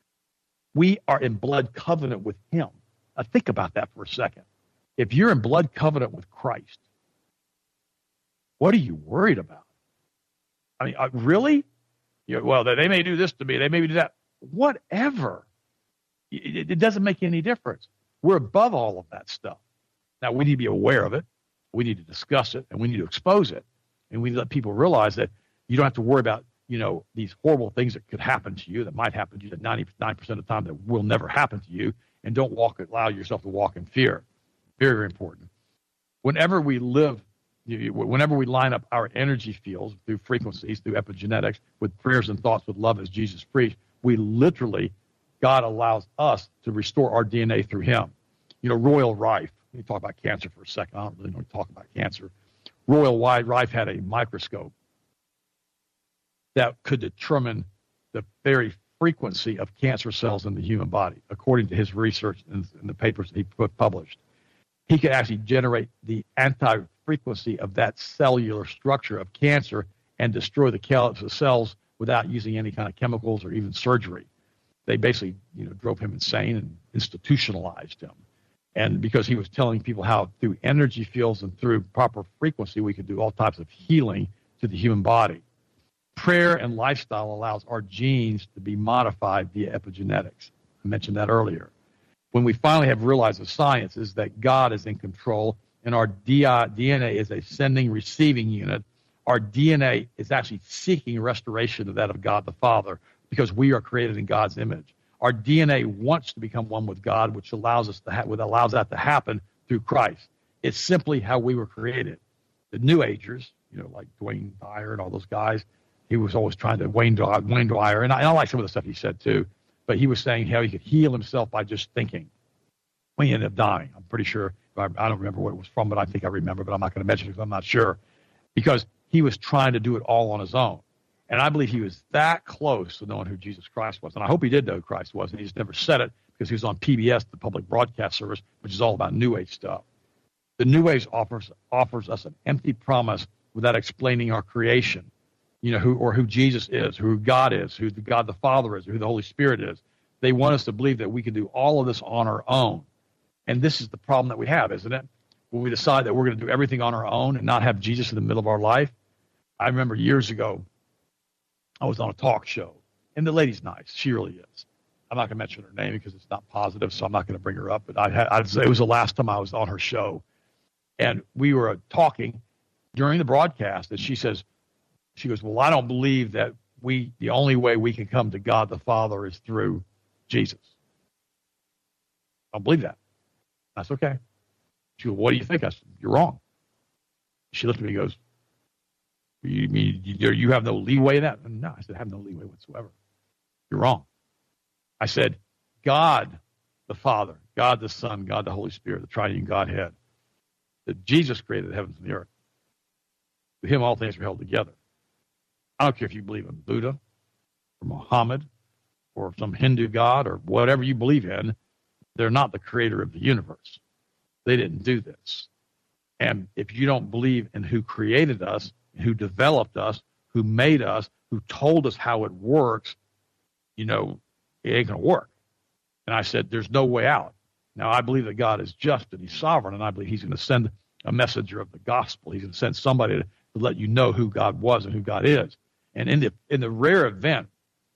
We are in blood covenant with him. Now think about that for a second. If you're in blood covenant with Christ, what are you worried about? I mean, uh, really? You know, well, they may do this to me. They may do that. Whatever. It, it doesn't make any difference. We're above all of that stuff. Now, we need to be aware of it. We need to discuss it, and we need to expose it. And we need to let people realize that you don't have to worry about, you know, these horrible things that could happen to you, that might happen to you, that ninety-nine percent of the time that will never happen to you, and don't walk, allow yourself to walk in fear. Very, very important. Whenever we live, whenever we line up our energy fields through frequencies, through epigenetics, with prayers and thoughts, with love as Jesus preached, we literally, God allows us to restore our D N A through him. You know, Royal Rife, let me talk about cancer for a second. I don't really know to talk about cancer. Royal Rife had a microscope that could determine the very frequency of cancer cells in the human body, according to his research in, in the papers that he put, published. He could actually generate the anti-frequency of that cellular structure of cancer and destroy the cells without using any kind of chemicals or even surgery. They basically, you know, drove him insane and institutionalized him. And because he was telling people how through energy fields and through proper frequency, we could do all types of healing to the human body. Prayer and lifestyle allows our genes to be modified via epigenetics. I mentioned that earlier. When we finally have realized the science is that God is in control and our D N A is a sending receiving unit, our D N A is actually seeking restoration of that of God the Father because we are created in God's image. Our D N A wants to become one with God, which allows us to ha- which allows that to happen through Christ. It's simply how we were created. The New Agers, you know, like Dwayne Dyer and all those guys, he was always trying to Wayne Wayne Dyer, and I, and I like some of the stuff he said too. But he was saying how he could heal himself by just thinking. When he ended up dying, I'm pretty sure. I, I don't remember what it was from, but I think I remember. But I'm not going to mention it because I'm not sure, because he was trying to do it all on his own. And I believe he was that close to knowing who Jesus Christ was. And I hope he did know who Christ was, and he just never said it because he was on P B S, the public broadcast service, which is all about New Age stuff. The New Age offers offers us an empty promise without explaining our creation, you know, who or who Jesus is, who God is, who the God the Father is, who the Holy Spirit is. They want us to believe that we can do all of this on our own. And this is the problem that we have, isn't it? When we decide that we're going to do everything on our own and not have Jesus in the middle of our life. I remember years ago, I was on a talk show, and the lady's nice. She really is. I'm not going to mention her name because it's not positive, so I'm not going to bring her up. But I had, I, it was the last time I was on her show. And we were talking during the broadcast, and she says, she goes, well, I don't believe that we, the only way we can come to God the Father is through Jesus. I don't believe that. That's okay. She goes, what do you think? I said, you're wrong. She looked at me and goes, you mean you, you have no leeway in that? No, I said, I have no leeway whatsoever. You're wrong. I said, God the Father, God the Son, God the Holy Spirit, the triune Godhead, that Jesus created the heavens and the earth. With him all things were held together. I don't care if you believe in Buddha or Muhammad or some Hindu god or whatever you believe in, they're not the creator of the universe. They didn't do this. And if you don't believe in who created us, who developed us, who made us, who told us how it works, you know, it ain't going to work. And I said, there's no way out. Now, I believe that God is just and he's sovereign, and I believe he's going to send a messenger of the gospel. He's going to send somebody to, to let you know who God was and who God is. And in the in the rare event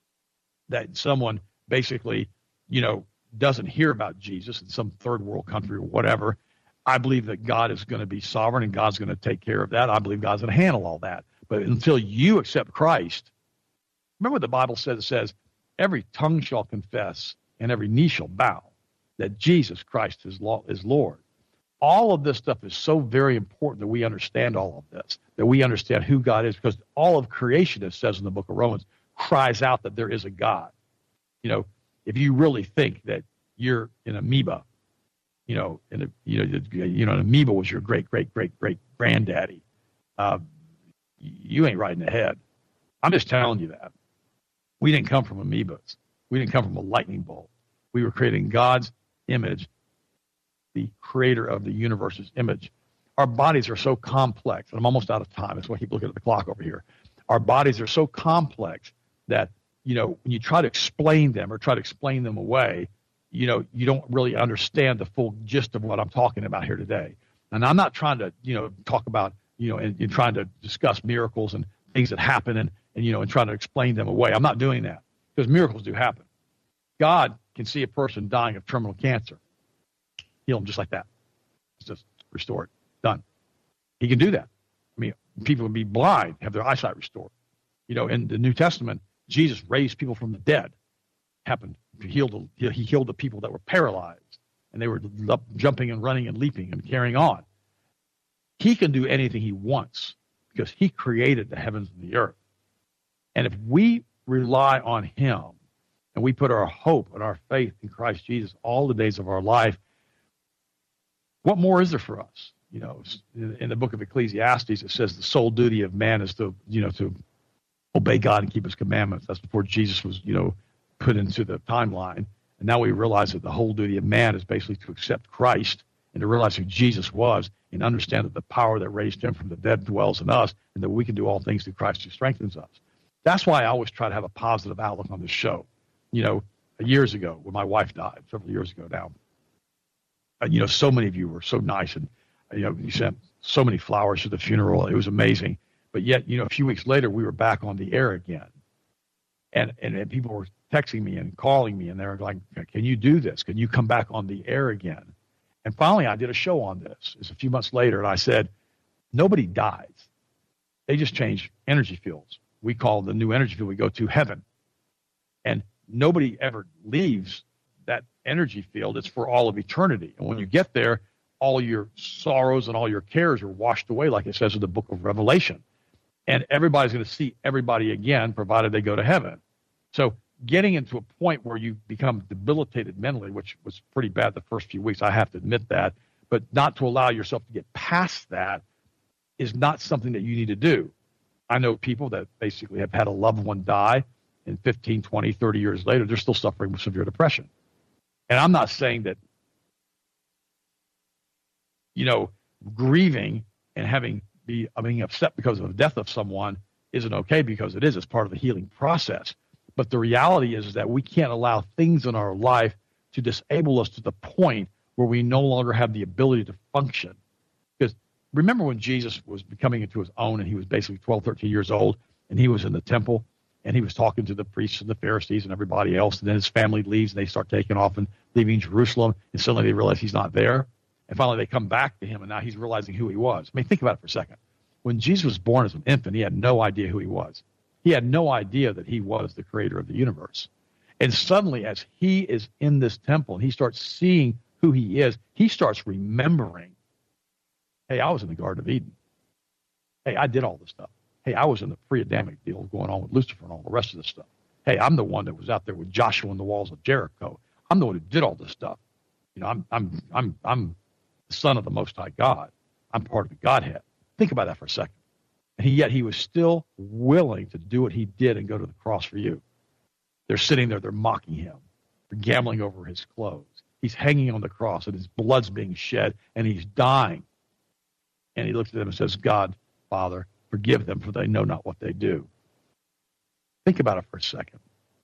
that someone basically, you know, doesn't hear about Jesus in some third world country or whatever, I believe that God is going to be sovereign and God's going to take care of that. I believe God's going to handle all that. But until you accept Christ, remember what the Bible says, it says, every tongue shall confess and every knee shall bow that Jesus Christ is Lord. All of this stuff is so very important that we understand all of this, that we understand who God is, because all of creation, it says in the book of Romans, cries out that there is a God. You know, if you really think that you're an amoeba, you know, and a, you know, you know, an amoeba was your great, great, great, great granddaddy, uh, you ain't right in the head. I'm just telling you that. We didn't come from amoebas. We didn't come from a lightning bolt. We were creating God's image, the creator of the universe's image. Our bodies are so complex, and I'm almost out of time. That's why I keep looking at the clock over here. Our bodies are so complex that, you know, when you try to explain them or try to explain them away, you know, you don't really understand the full gist of what I'm talking about here today. And I'm not trying to, you know, talk about, you know, and, and trying to discuss miracles and things that happen and, and, you know, and trying to explain them away. I'm not doing that because miracles do happen. God can see a person dying of terminal cancer, heal them just like that. It's just restored, done. He can do that. I mean, people can be blind, have their eyesight restored. You know, in the New Testament, Jesus raised people from the dead. Happened. He healed, he healed the people that were paralyzed, and they were jumping and running and leaping and carrying on. He can do anything he wants because he created the heavens and the earth. And if we rely on him and we put our hope and our faith in Christ Jesus all the days of our life, what more is there for us? You know, in the book of Ecclesiastes, it says the sole duty of man is to, you know, to obey God and keep his commandments. That's before Jesus was, you know, put into the timeline. And now we realize that the whole duty of man is basically to accept Christ and to realize who Jesus was and understand that the power that raised him from the dead dwells in us and that we can do all things through Christ who strengthens us. That's why I always try to have a positive outlook on this show. You know, years ago when my wife died, several years ago now, uh, you know, so many of you were so nice and, you know, you sent so many flowers to the funeral. It was amazing. But yet, you know, a few weeks later, we were back on the air again. And, and, and people were texting me and calling me, and they were like, can you do this? Can you come back on the air again? And finally, I did a show on this. It's a few months later, and I said, nobody dies. They just change energy fields. We call the new energy field we go to heaven. And nobody ever leaves that energy field. It's for all of eternity. And when you get there, all your sorrows and all your cares are washed away, like it says in the book of Revelation. And everybody's going to see everybody again, provided they go to heaven. So getting into a point where you become debilitated mentally, which was pretty bad the first few weeks, I have to admit that, but not to allow yourself to get past that is not something that you need to do. I know people that basically have had a loved one die, and fifteen, twenty, thirty years later, they're still suffering with severe depression. And I'm not saying that, you know, grieving and having be being upset because of the death of someone isn't okay, because it is. It's part of the healing process. But the reality is, is that we can't allow things in our life to disable us to the point where we no longer have the ability to function. Because remember when Jesus was coming into his own, and he was basically twelve, thirteen years old, and he was in the temple, and he was talking to the priests and the Pharisees and everybody else, and then his family leaves, and they start taking off and leaving Jerusalem, and suddenly they realize he's not there. And finally they come back to him, and now he's realizing who he was. I mean, think about it for a second. When Jesus was born as an infant, he had no idea who he was. He had no idea that he was the creator of the universe. And suddenly, as he is in this temple and he starts seeing who he is, he starts remembering, hey, I was in the Garden of Eden. Hey, I did all this stuff. Hey, I was in the pre-Adamic deal going on with Lucifer and all the rest of this stuff. Hey, I'm the one that was out there with Joshua in the walls of Jericho. I'm the one who did all this stuff. You know, I'm I'm I'm I'm the son of the Most High God. I'm part of the Godhead. Think about that for a second. And he, yet he was still willing to do what he did and go to the cross for you. They're sitting there, they're mocking him. They're gambling over his clothes. He's hanging on the cross, and his blood's being shed, and he's dying. And he looks at them and says, God, Father, forgive them, for they know not what they do. Think about it for a second.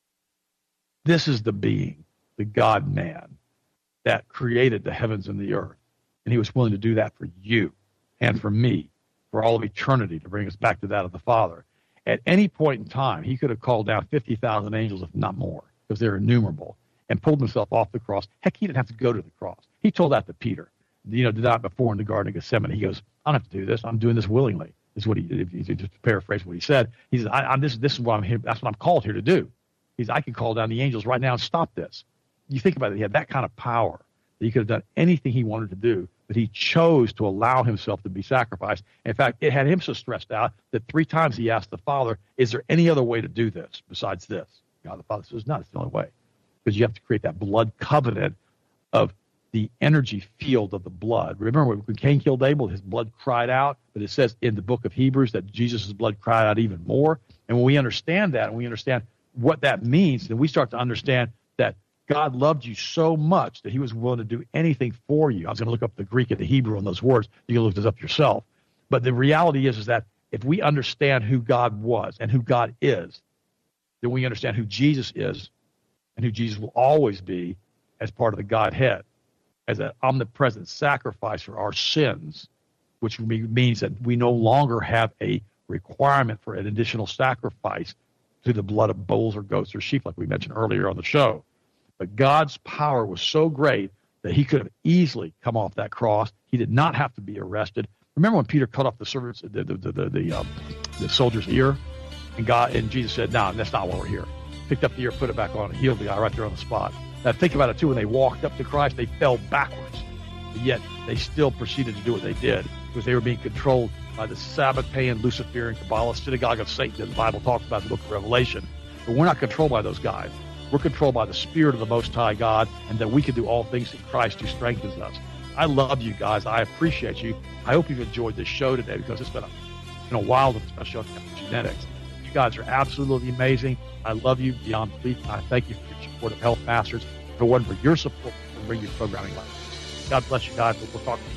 This is the being, the God-man, that created the heavens and the earth. And he was willing to do that for you and for me, for all of eternity, to bring us back to that of the Father. At any point in time, he could have called down fifty thousand angels, if not more, because they're innumerable, and pulled himself off the cross. Heck, he didn't have to go to the cross. He told that to Peter. You know, did that before in the Garden of Gethsemane. He goes, I don't have to do this. I'm doing this willingly. This is what he did. If you just to paraphrase what he said, he says, I, I'm this. This is what I'm here. That's what I'm called here to do. He says, I can call down the angels right now and stop this. You think about it. He had that kind of power that he could have done anything he wanted to do, but he chose to allow himself to be sacrificed. In fact, it had him so stressed out that three times he asked the Father, is there any other way to do this besides this? God the Father says, no, it's the only way. Because you have to create that blood covenant of the energy field of the blood. Remember, when Cain killed Abel, his blood cried out, but it says in the book of Hebrews that Jesus' blood cried out even more. And when we understand that, and we understand what that means, then we start to understand that God loved you so much that he was willing to do anything for you. I was going to look up the Greek and the Hebrew on those words. You can look this up yourself. But the reality is, is that if we understand who God was and who God is, then we understand who Jesus is and who Jesus will always be as part of the Godhead, as an omnipresent sacrifice for our sins, which means that we no longer have a requirement for an additional sacrifice to the blood of bulls or goats or sheep, like we mentioned earlier on the show. But God's power was so great that he could have easily come off that cross. He did not have to be arrested. Remember when Peter cut off the servant's, the the the the, the, um, the soldier's ear, and God and Jesus said, "No, that's not why we're here." Picked up the ear, put it back on, and healed the guy right there on the spot. Now think about it too. When they walked up to Christ, they fell backwards, but yet they still proceeded to do what they did because they were being controlled by the Sabbath-paying Luciferian Kabbalah synagogue of Satan that the Bible talks about in the book of Revelation. But we're not controlled by those guys. We're controlled by the Spirit of the Most High God, and that we can do all things in Christ who strengthens us. I love you guys. I appreciate you. I hope you've enjoyed this show today, because it's been a, been a while since I showed genetics. You guys are absolutely amazing. I love you beyond belief. I thank you for your support of Health Masters. If it wasn't for your support, we'll bring you programming like this. God bless you guys. We'll talk to you.